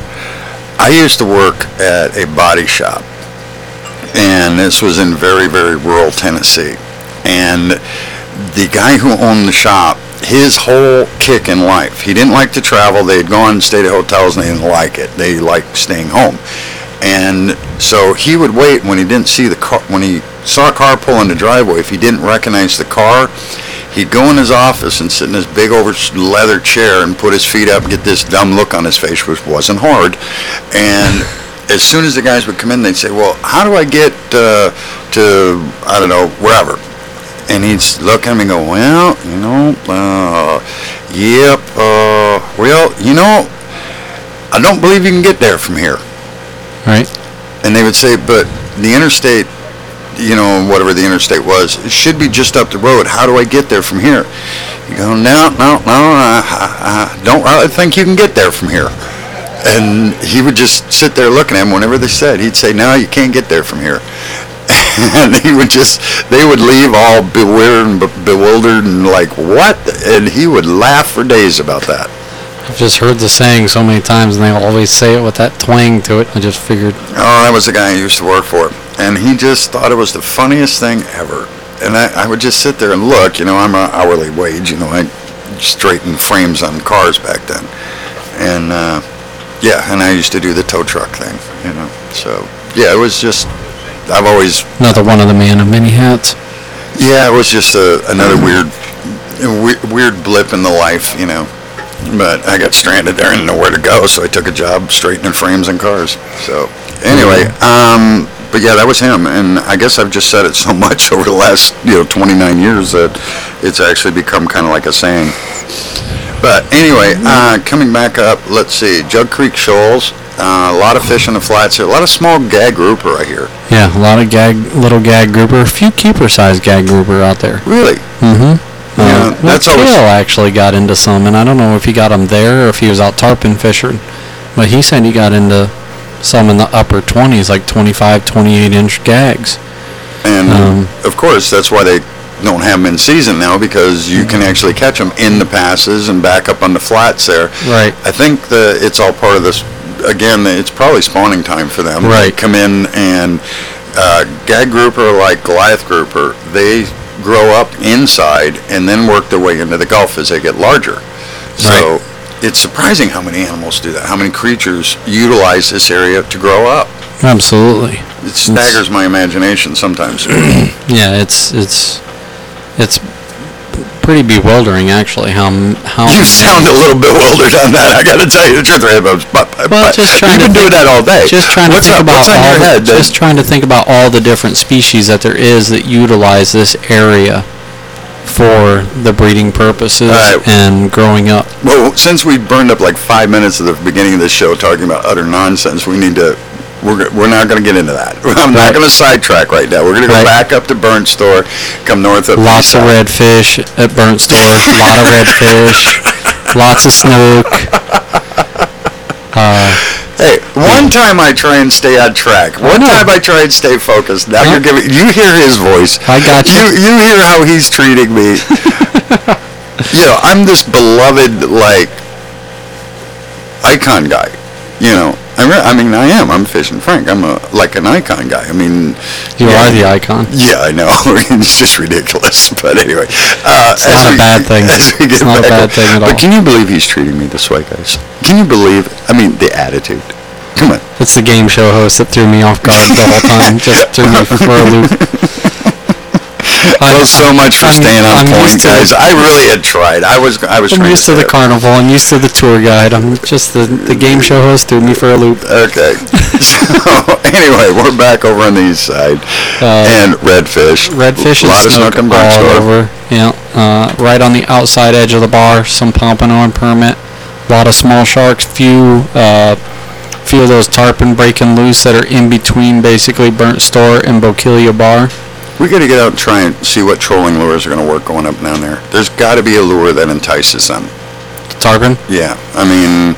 I used to work at a body shop, and this was in very, very rural Tennessee. And the guy who owned the shop, his whole kick in life, he didn't like to travel. They had gone and stayed at hotels, and they didn't like it. They liked staying home. And so he would wait when he didn't see the car, when he saw a car pull in the driveway, if he didn't recognize the car, he'd go in his office and sit in his big over leather chair and put his feet up and get this dumb look on his face, which wasn't hard. And as soon as the guys would come in, they'd say, well, how do I get uh, to, I don't know, wherever? And he'd look at me and go, well, you know, uh, yep, uh, well, you know, I don't believe you can get there from here. Right. And they would say, but the interstate, you know, whatever the interstate was, it should be just up the road. How do I get there from here? You go, no, no, no, I, I, I don't really think you can get there from here. And he would just sit there looking at him whenever they said. He'd say, no, you can't get there from here. And he would just, they would leave all bewildered and be- bewildered and like, what? And he would laugh for days about that. I've just heard the saying so many times, and they always say it with that twang to it. I just figured. Oh, that was the guy I used to work for. And he just thought it was the funniest thing ever. And I, I would just sit there and look, you know, I'm an hourly wage, you know, I straightened frames on cars back then. And, uh, yeah, and I used to do the tow truck thing, you know. So, yeah, it was just, I've always, Another one of the man of many hats. yeah, it was just a, another weird, weird, weird blip in the life, you know. But I got stranded there and nowhere to go, so I took a job straightening frames and cars. So, anyway, um, but yeah, that was him. And I guess I've just said it so much over the last, you know, twenty-nine years that it's actually become kind of like a saying. But anyway, uh, coming back up, let's see, Jug Creek Shoals, uh, a lot of fish on the flats here, a lot of small gag grouper I hear. Yeah, a lot of gag, little gag grouper, a few keeper-sized gag grouper out there. Really? Mm-hmm. Yeah, Uh, well, that's always- Kale actually got into some, and I don't know if he got them there or if he was out tarpon fishing, but he said he got into some in the upper twenties, like twenty-five, twenty-eight inch gags. And Um, of course, that's why they don't have them in season now, because you can actually catch them in the passes and back up on the flats there. Right. I think the it's all part of this. Again, it's probably spawning time for them. They Right. come in and uh, gag grouper, like Goliath grouper, they grow up inside and then work their way into the Gulf as they get larger. So Right. it's surprising how many animals do that. How many creatures utilize this area to grow up. Absolutely. It staggers my imagination sometimes. Yeah, it's it's it's pretty bewildering actually. How m- how You many sound a animals- little bewildered on that. I got to tell you the truth, Ray, but, but, Well, but just trying you've to been doing think- that all day. Just trying to what's think up, about what's on all your the, head? just trying to think about all the different species that there is that utilize this area for the breeding purposes All right. and growing up. Well, since we burned up like five minutes at the beginning of this show talking about utter nonsense, we need to. We're, go- we're not going to get into that. I'm not Right. going to sidetrack right now. We're going to go Right. back up to Burnt Store, come north of. Lots of Eastside. redfish at Burnt Store. A lot of redfish. Lots of snook. Uh, Hey, one time I try and stay on track. One know. time I try and stay focused. Now Huh? you're giving. You hear his voice. I got you. You you hear how he's treating me. You know, I'm this beloved like icon guy. You know, I, re- I mean, I am. I'm Fishing Frank. I'm a like an icon guy. I mean, you yeah. are the icon. Yeah, I know. It's just ridiculous. But anyway, uh, It's not a bad thing. As we get It's not a back bad up- thing at But all. can you believe he's treating me this way, guys? Can you believe? I mean, the attitude. Come on. It's the game show host that threw me off guard the whole time. Just threw me for a loop. Well, so much for I'm- staying on I'm point, used to guys. it. I really had tried. I was, I was I'm trying used to to the say it. carnival. I'm used to the tour guide. I'm just the, the game show host threw me for a loop. Okay. So anyway, we're back over on the east side, Uh, and redfish. Redfish a lot and of snook snook and all Burnt Store. over. Yeah, uh, right on the outside edge of the bar. Some pompano and permit. A lot of small sharks. Few, uh, few of those tarpon breaking loose that are in between basically Burnt Store and Bokeelia Bar. We got to get out and try and see what trolling lures are going to work going up down there. There's got to be a lure that entices them. Tarpon? Yeah, I mean,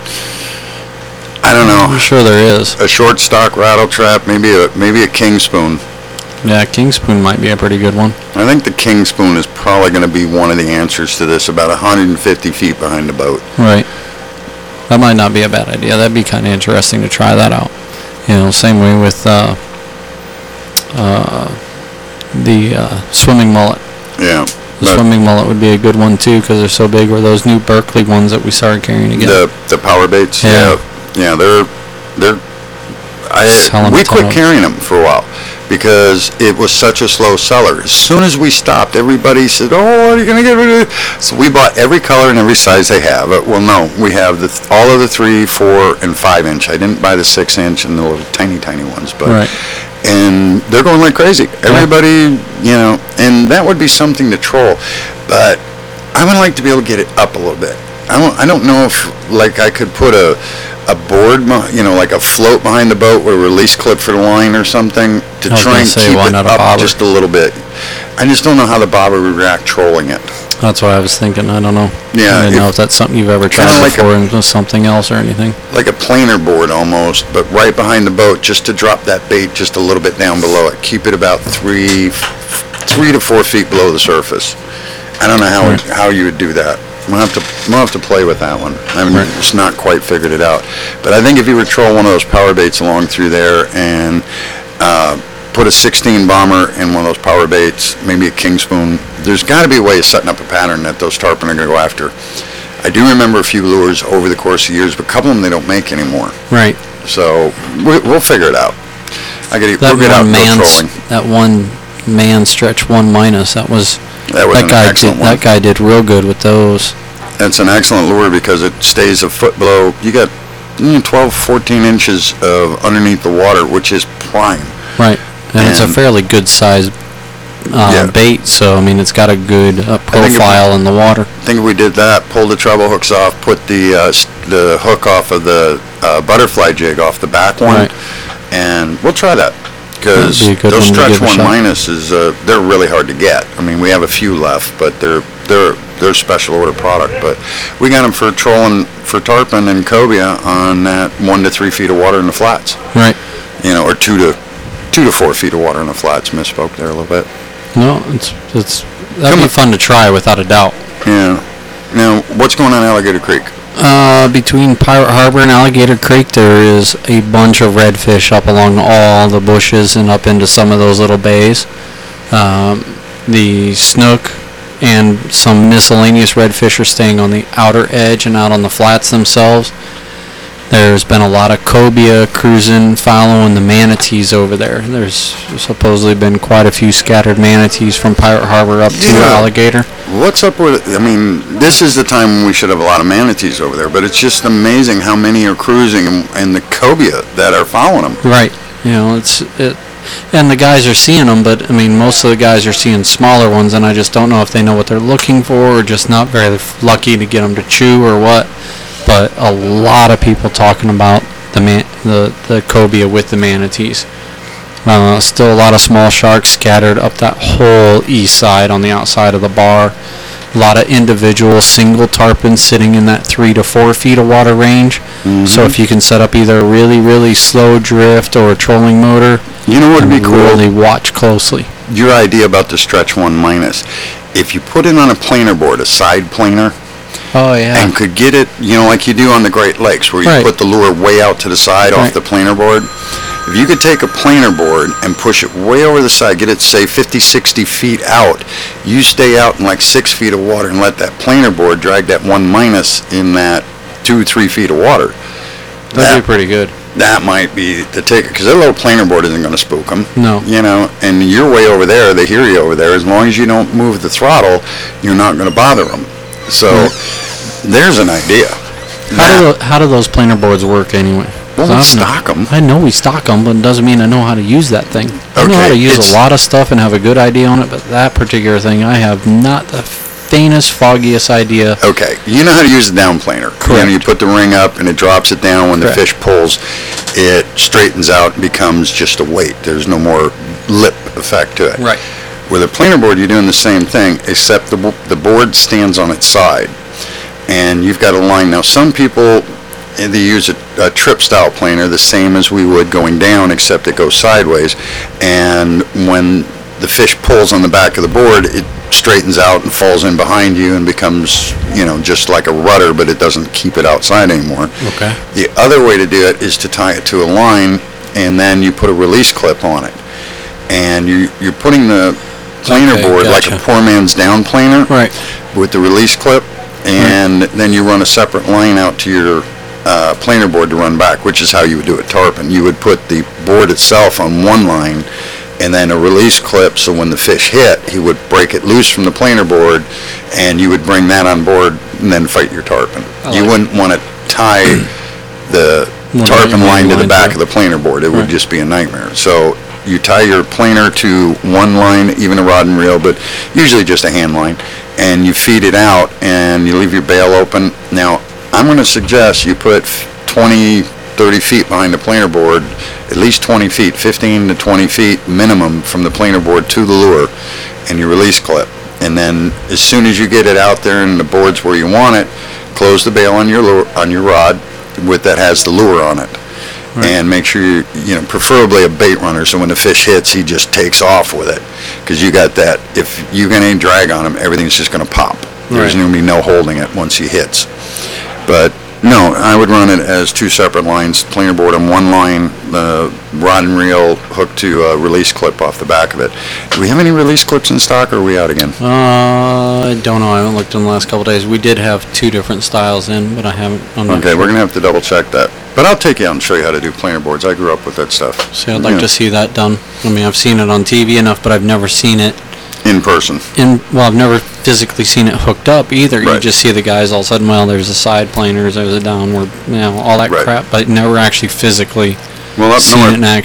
I don't I'm know. sure there is. A short stock rattle trap, maybe a maybe a king spoon. Yeah, King Spoon might be a pretty good one. I think the king spoon is probably going to be one of the answers to this. About one hundred fifty feet behind the boat. Right. That might not be a bad idea. That'd be kind of interesting to try that out. You know, same way with uh, uh, the uh, swimming mullet. Yeah. The but swimming mullet would be a good one too because they're so big. Or those new Berkeley ones that we started carrying again. The the power baits. Yeah. Yeah. Yeah, they're they're. I Selling we a ton quit of- carrying them for a while because it was such a slow seller. As soon as we stopped, everybody said, "Oh, are you gonna get rid of it?" So we bought every color and every size they have. Uh, Well, no, we have the th- all of the three, four, and five inch. I didn't buy the six inch and the little tiny, tiny ones, but Right. and they're going like crazy. Everybody, you know, and that would be something to troll, but I would like to be able to get it up a little bit. I don't, I don't know if like I could put a a board, mo- you know, like a float behind the boat with a release clip for the line or something to I was try gonna and say, keep why it not a up bobber? just a little bit. I just don't know how the bobber would react trolling it. That's what I was thinking. I don't know. Yeah, I didn't if- know if that's something you've ever Kinda tried like a- before and was something else or anything. Like a planer board almost, but right behind the boat, just to drop that bait just a little bit down below it. Keep it about three, three to four feet below the surface. I don't know how Right. how you would do that. We'll have to we'll have to play with that one. I'm Right. just not quite figured it out. But I think if you would troll one of those power baits along through there and uh, put a sixteen bomber in one of those power baits, maybe a king spoon, there's got to be a way of setting up a pattern that those tarpon are going to go after. I do remember a few lures over the course of years, but a couple of them they don't make anymore. Right. So we, we'll figure it out. I got to That we'll get out one and go man, trolling. that one man stretch one minus. That was That was that an guy. Did, excellent one. that guy did real good with those. It's an excellent lure because it stays a foot below. You got you know, twelve, fourteen inches of underneath the water, which is prime. Right. And, it's a And- fairly good size uh, Yeah. bait. So I mean, it's got a good uh, think if- profile in the water. I think if we did that, pull the treble hooks off, put the uh, s- the hook off of the uh, butterfly jig off the back one, Right. and we'll try that. Because That'd be a good those one to stretch give a one shot. minuses, uh, they're really hard to get. I mean, we have a few left, but they're they're they're special order product. But we got them for trolling for tarpon and cobia on that one to three feet of water in the flats. Right. You know, or two to two to four feet of water in the flats. Misspoke there a little bit. No, it's it's that'd Come be on. fun to try without a doubt. Yeah. Now, what's going on in Alligator Creek? Uh, between Pirate Harbor and Alligator Creek, there is a bunch of redfish up along all the bushes and up into some of those little bays. Um, the snook and some miscellaneous redfish are staying on the outer edge and out on the flats themselves. There's been a lot of cobia cruising, following the manatees over there. There's supposedly been quite a few scattered manatees from Pirate Harbor up to Yeah. Alligator. What's up with it? I mean, this is the time when we should have a lot of manatees over there, but it's just amazing how many are cruising and, and the cobia that are following them. Right. You know, it's it, and the guys are seeing them, but I mean, most of the guys are seeing smaller ones, and I just don't know if they know what they're looking for or just not very lucky to get them to chew or what. But a lot of people talking about the man, the the cobia with the manatees. Uh, still a lot of small sharks scattered up that whole east side on the outside of the bar. A lot of individual single tarpons sitting in that three to four feet of water range. Mm-hmm. So if you can set up either a really, really slow drift or a trolling motor, You know what would be cool? really watch closely. Your idea about the stretch one minus. If you put it on a planer board, a side planer, Oh yeah. and could get it, you know, like you do on the Great Lakes, where you Right. put the lure way out to the side off Right. the planer board. If you could take a planer board and push it way over the side, get it, say, fifty, sixty feet out, you stay out in like six feet of water and let that planer board drag that one minus in that two, three feet of water. That'd That- be pretty good. That might be the ticket, because that little planer board isn't going to spook them. No. You know, and you're way over there, they hear you over there. As long as you don't move the throttle, you're not going to bother them. So, there's an idea. How do tho- how do those planer boards work anyway? Well, I we don't know. stock 'em. I know we stock them, but it doesn't mean I know how to use that thing. I know how Okay, to use it's- a lot of stuff and have a good idea on it, but that particular thing, I have not the faintest, foggiest idea. Okay, you know how to use a down planer. You know, Correct. you put the ring up and it drops it down. When the Correct. fish pulls, it straightens out and becomes just a weight. There's no more lip effect to it. Right. With a planer board, you're doing the same thing, except the, bo- the board stands on its side. And you've got a line. Now, some people, eh, they use a, a trip-style planer, the same as we would going down, except it goes sideways. And when the fish pulls on the back of the board, it straightens out and falls in behind you and becomes, you know, just like a rudder, but it doesn't keep it outside anymore. Okay. The other way to do it is to tie it to a line, and then you put a release clip on it. And you, you're putting the planer Okay, board like a gotcha. poor man's down planer Right. with the release clip, and then you run a separate line out to your uh, planer board to run back, which is how you would do it tarpon. You would put the board itself on one line, and then a release clip, so when the fish hit, he would break it loose from the planer board, and you would bring that on board and then fight your tarpon. I You like wouldn't want to tie the One tarpon line- line to the line back to of the planer board. It would Right. just be a nightmare. So you tie your planer to one line, even a rod and reel, but usually just a hand line, and you feed it out, and you leave your bail open. Now, I'm going to suggest you put twenty, thirty feet behind the planer board, at least twenty feet, fifteen to twenty feet minimum from the planer board to the lure, and your release clip. And then as soon as you get it out there and the board's where you want it, close the bail on your lure, on your rod with that has the lure on it. Right. And make sure you, you know, preferably a bait runner, so when the fish hits, he just takes off with it. Because you got that, if you get any drag on him, everything's just going to pop. There's Right. going to be no holding it once he hits. But, no, I would run it as two separate lines, planer board on one line, the rod and reel hooked to a release clip off the back of it. Do we have any release clips in stock, or are we out again? Uh, I don't know. I haven't looked in the last couple days. We did have two different styles in, but I haven't. I'm not Okay, sure. we're going to have to double check that. But I'll take you out and show you how to do planer boards. I grew up with that stuff. See, I'd like Yeah. to see that done. I mean, I've seen it on T V enough, but I've never seen it In person. in. Well, I've never physically seen it hooked up either. You Right. just see the guys all of a sudden. Well, there's a side planers, there's a downward, you know, all that Right. crap, but never actually physically Well, up seen north, it in action.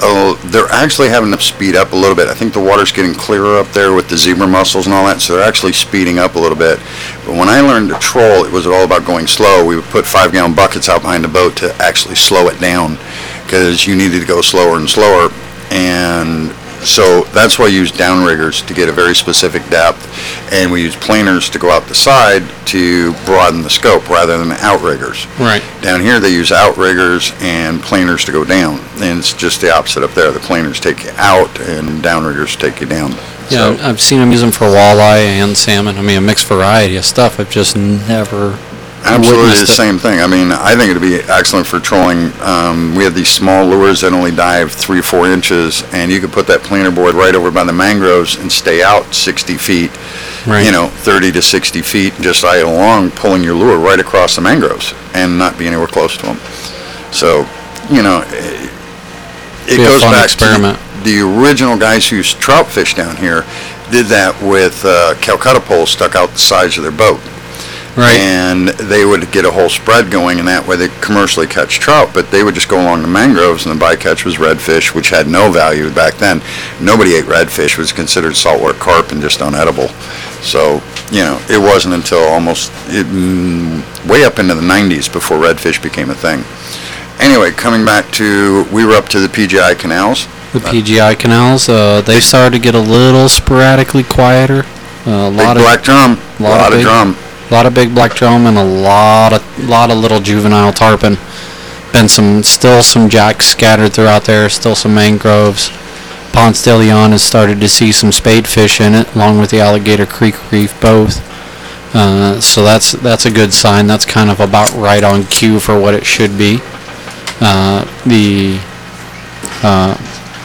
oh, they're actually having to speed up a little bit. I think the water's getting clearer up there with the zebra mussels and all that, so they're actually speeding up a little bit. But when I learned to troll, it was all about going slow. We would put five-gallon buckets out behind the boat to actually slow it down, because you needed to go slower and slower. And so that's why I use downriggers to get a very specific depth, and we use planers to go out the side to broaden the scope rather than outriggers. Right. Down here they use outriggers and planers to go down, and it's just the opposite up there. The planers take you out and downriggers take you down. Yeah, So, I've seen them use them for walleye and salmon. I mean, a mixed variety of stuff. I've just never absolutely the witnessed it. same thing. I mean, I think it'd be excellent for trolling. Um, we have these small lures that only dive three, four inches, and you could put that planer board right over by the mangroves and stay out sixty feet, Right. you know, thirty to sixty feet, and just idle along, pulling your lure right across the mangroves and not be anywhere close to them. So, you know, it, it Be a goes fun back experiment. to the, the original guys who used to trout fish down here did that with uh, Calcutta poles stuck out the sides of their boat. Right. And they would get a whole spread going, and that way they commercially catch trout, but they would just go along the mangroves, and the bycatch was redfish, which had no value back then. Nobody ate redfish. It was considered saltwater carp and just unedible. So, you know, it wasn't until almost it, mm, way up into the nineties before redfish became a thing. Anyway, coming back to, we were up to the P G I canals. The P G I canals, uh, they started to get a little sporadically quieter. Uh, a Big lot of black drum, a lot of lot of big- drum. A lot of big black drum and a lot of lot of little juvenile tarpon. Been some still some jacks scattered throughout there. Still some mangroves. Ponce de Leon has started to see some spade fish in it, along with the Alligator Creek Reef both. Uh, so that's that's a good sign. That's kind of about right on cue for what it should be. Uh, the uh,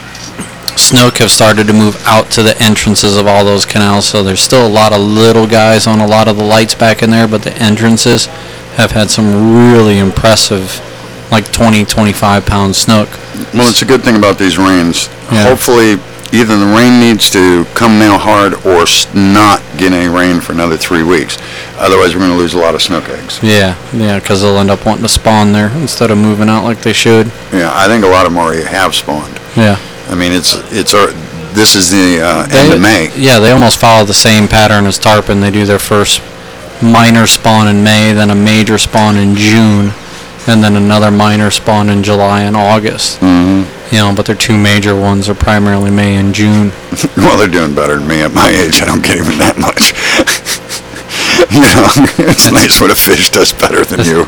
snook have started to move out to the entrances of all those canals, so there's still a lot of little guys on a lot of the lights back in there, but the entrances have had some really impressive, like twenty, twenty-five pound snook. Well, it's a good thing about these rains. Yeah. Hopefully, either the rain needs to come now hard or s- not get any rain for another three weeks. Otherwise, we're going to lose a lot of snook eggs. Yeah, yeah, because they'll end up wanting to spawn there instead of moving out like they should. Yeah, I think a lot of them already have spawned. Yeah. I mean, it's it's our, this is the uh, end They- of May. Yeah, they almost follow the same pattern as tarpon. They do their first minor spawn in May, then a major spawn in June, and then another minor spawn in July and August. hmm You know, but their two major ones are primarily May and June. Well, they're doing better than me at my age. I don't get even that much. You know, it's nice when a fish does better than you.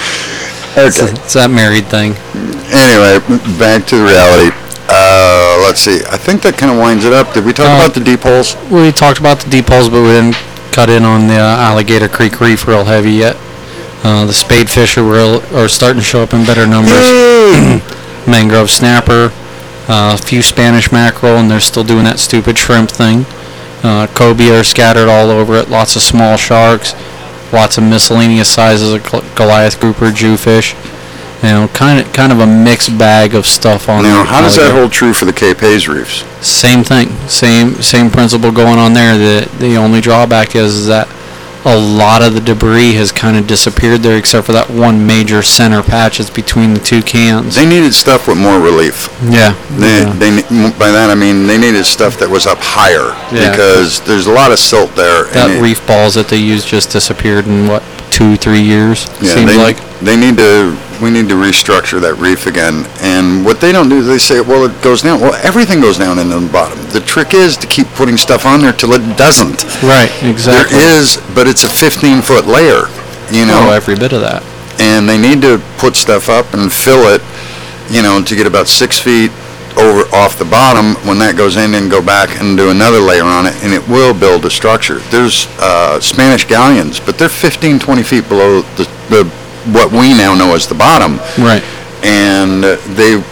It's, Okay. it's that married thing. Anyway, back to the reality. Uh, let's see. I think that kind of winds it up. Did we talk Uh, about the deep holes? We talked about the deep holes, but we didn't cut in on the uh, Alligator Creek Reef real heavy yet. Uh, the spade fish are, real, are starting to show up in better numbers. Mangrove snapper, uh, a few Spanish mackerel, and they're still doing that stupid shrimp thing. Uh, cobia are scattered all over it. Lots of small sharks, lots of miscellaneous sizes of Gol- Goliath grouper, Jewfish. You know, kind of kind of a mixed bag of stuff on Now, there. how does that hold true for the Cape Hayes reefs? Same thing, same same principle going on there. The the only drawback is, is that a lot of the debris has kind of disappeared there, except for that one major center patch that's between the two cans. They needed stuff with more relief. Yeah, They, yeah. they, ne- by that I mean they needed stuff that was up higher, Yeah. because there's a lot of silt there. and that it- reef balls that they used just disappeared in what two, three years. Yeah, seems they, like. they need to. We need to restructure that reef again. And what they don't do is they say, well, it goes down. Well, everything goes down into the bottom. The trick is to keep putting stuff on there till it doesn't. Right, exactly. There is, but it's a fifteen foot layer, you know. Oh, every bit of that. And they need to put stuff up and fill it, you know, to get about six feet over off the bottom. When that goes in, and go back and do another layer on it, and it will build a structure. There's uh, Spanish galleons, but they're fifteen, twenty feet below the, the what we now know as the bottom. Right. And uh, they,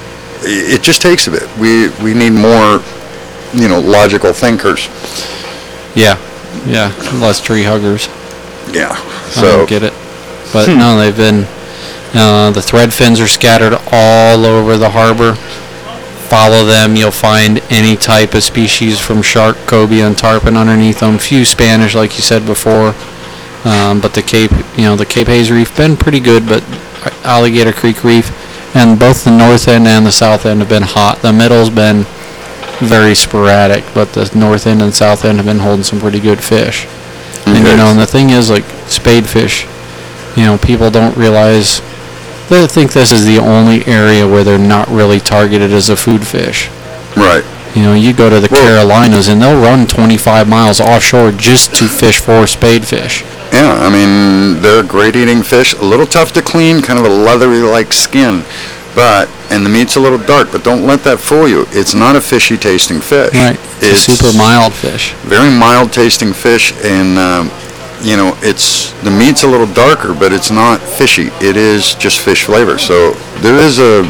it just takes a bit. We we need more, you know, logical thinkers. Yeah, yeah. Less tree huggers. Yeah. I So don't get it. But no, they've been, uh, the thread fins are scattered all over the harbor. Follow them, you'll find any type of species from shark, cobia, and tarpon underneath them. Few Spanish, like you said before. Um, but the Cape, you know, the Cape Hayes Reef been pretty good, but Alligator Creek Reef and both the north end and the south end have been hot. The middle's been very sporadic, but the north end and south end have been holding some pretty good fish. And you Okay. know, and the thing is, like spade fish, you know, people don't realize. They think this is the only area where they're not really targeted as a food fish. Right. You know, you go to the Well- Carolinas and they'll run twenty-five miles offshore just to fish for spade fish. Yeah, I mean, they're great eating fish. A little tough to clean, kind of a leathery-like skin. But, and the meat's a little dark, but don't let that fool you. It's not a fishy tasting fish. Right. It's a super mild fish. Very mild tasting fish, and, um, you know, it's, the meat's a little darker, but it's not fishy. It is just fish flavor. So there is a,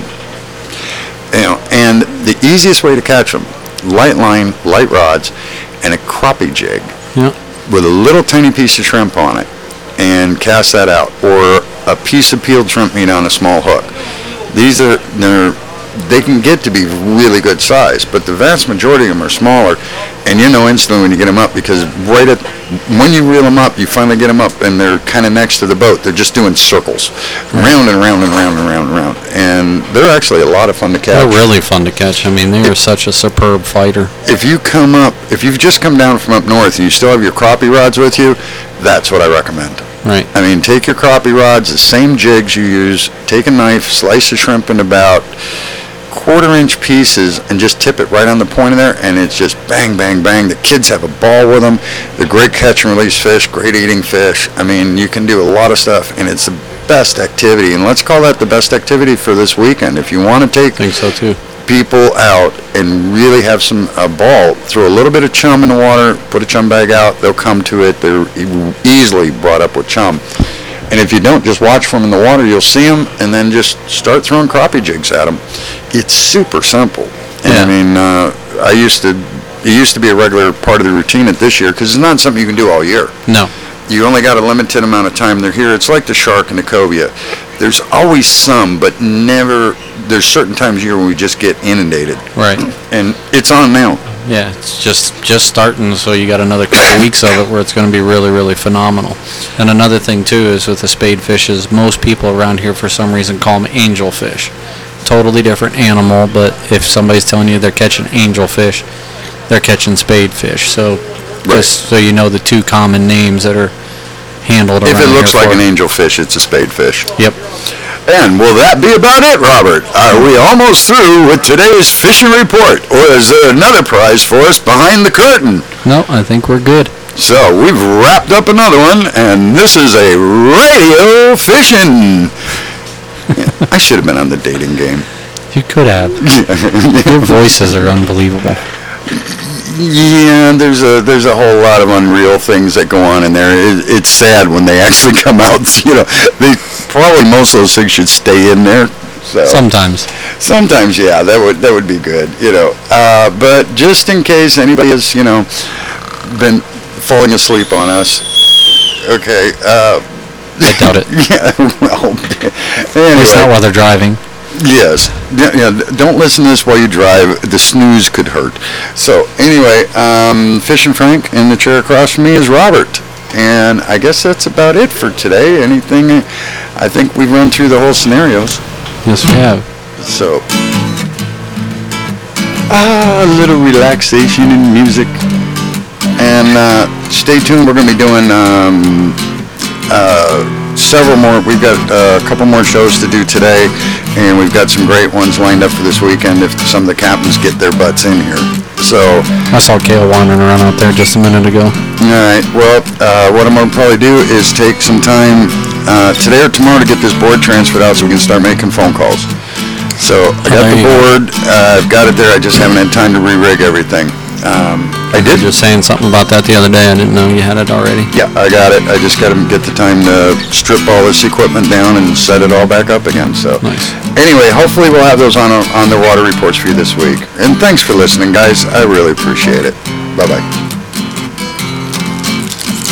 you know, and the easiest way to catch them, light line, light rods, and a crappie jig Yeah. with a little tiny piece of shrimp on it, and cast that out, or a piece of peeled shrimp meat on a small hook. These are, they're, they can get to be really good size, but the vast majority of them are smaller, and you know instantly when you get them up, because right at, when you reel them up, you finally get them up, and they're kind of next to the boat. They're just doing circles, round and round and round and round and round, and they're actually a lot of fun to catch. They're really fun to catch. I mean, they are such a superb fighter. If you come up, if you've just come down from up north and you still have your crappie rods with you, that's what I recommend. Right. I mean, take your crappie rods, the same jigs you use, take a knife, slice the shrimp in about quarter inch pieces, and just tip it right on the point of there, and it's just bang, bang, bang. The kids have a ball with them. They're great catch and release fish, great eating fish. I mean, you can do a lot of stuff, and it's the best activity. And let's call that the best activity for this weekend. If you want to take I think so too. people out and really have some a ball, throw a little bit of chum in the water, put a chum bag out, they'll come to it. They're e- easily brought up with chum. And if you don't, just watch for them in the water, you'll see them, and then just start throwing crappie jigs at them. It's super simple. And Yeah. I mean, uh, I used to, it used to be a regular part of the routine at this year, because it's not something you can do all year. No. You only got a limited amount of time they're here. It's like the shark and the cobia. There's always some, but never, there's certain times of year when we just get inundated. Right. And it's on now. Yeah, it's just just starting, so you got another couple weeks of it where it's going to be really, really phenomenal. And another thing too is with the spade fishes, most people around here for some reason call them angel fish. Totally different animal, but if somebody's telling you they're catching angel fish, they're catching spade fish. So just so you know the two common names that are handled around If it looks here like for an it. angel fish, it's a spade fish. Yep. And will that be about it, Robert? Are we almost through with today's fishing report? Or is there another prize for us behind the curtain? No, I think we're good. So we've wrapped up another one, and this is a radio fishing. Yeah, I should have been on the dating game. You could have. Your voices are unbelievable. Yeah, there's a there's a whole lot of unreal things that go on in there. It, it's sad when they actually come out. You know, they probably most of those things should stay in there. So Sometimes. sometimes, yeah, that would that would be good. You know, uh, but just in case anybody has you know been falling asleep on us, okay. Uh, I doubt it. yeah, well, At least not anyway, while they're driving. yes. Yeah, yeah, don't listen to this while you drive. The snooze could hurt. So anyway, um, Fishing Frank, in the chair across from me is Robert. And I guess that's about it for today. Anything, I think we've run through the whole scenarios. Yes, we have. So, ah, a little relaxation and music. And uh, stay tuned. We're going to be doing um, uh, several more. We've got uh, a couple more shows to do today, and we've got some great ones lined up for this weekend if some of the captains get their butts in here. So, I saw Kale wandering around out there just a minute ago. all right. Well, uh, what I'm going to probably do is take some time uh, today or tomorrow to get this board transferred out so we can start making phone calls. So I got there the you go. board. Uh, I've got it there. I just haven't had time to re-rig everything. Um, I You did. were just saying something about that the other day. I didn't know you had it already. Yeah, I got it. I just got to get the time to strip all this equipment down and set it all back up again. So Nice. anyway, hopefully we'll have those on on the water reports for you this week. And thanks for listening, guys. I really appreciate it. Bye bye.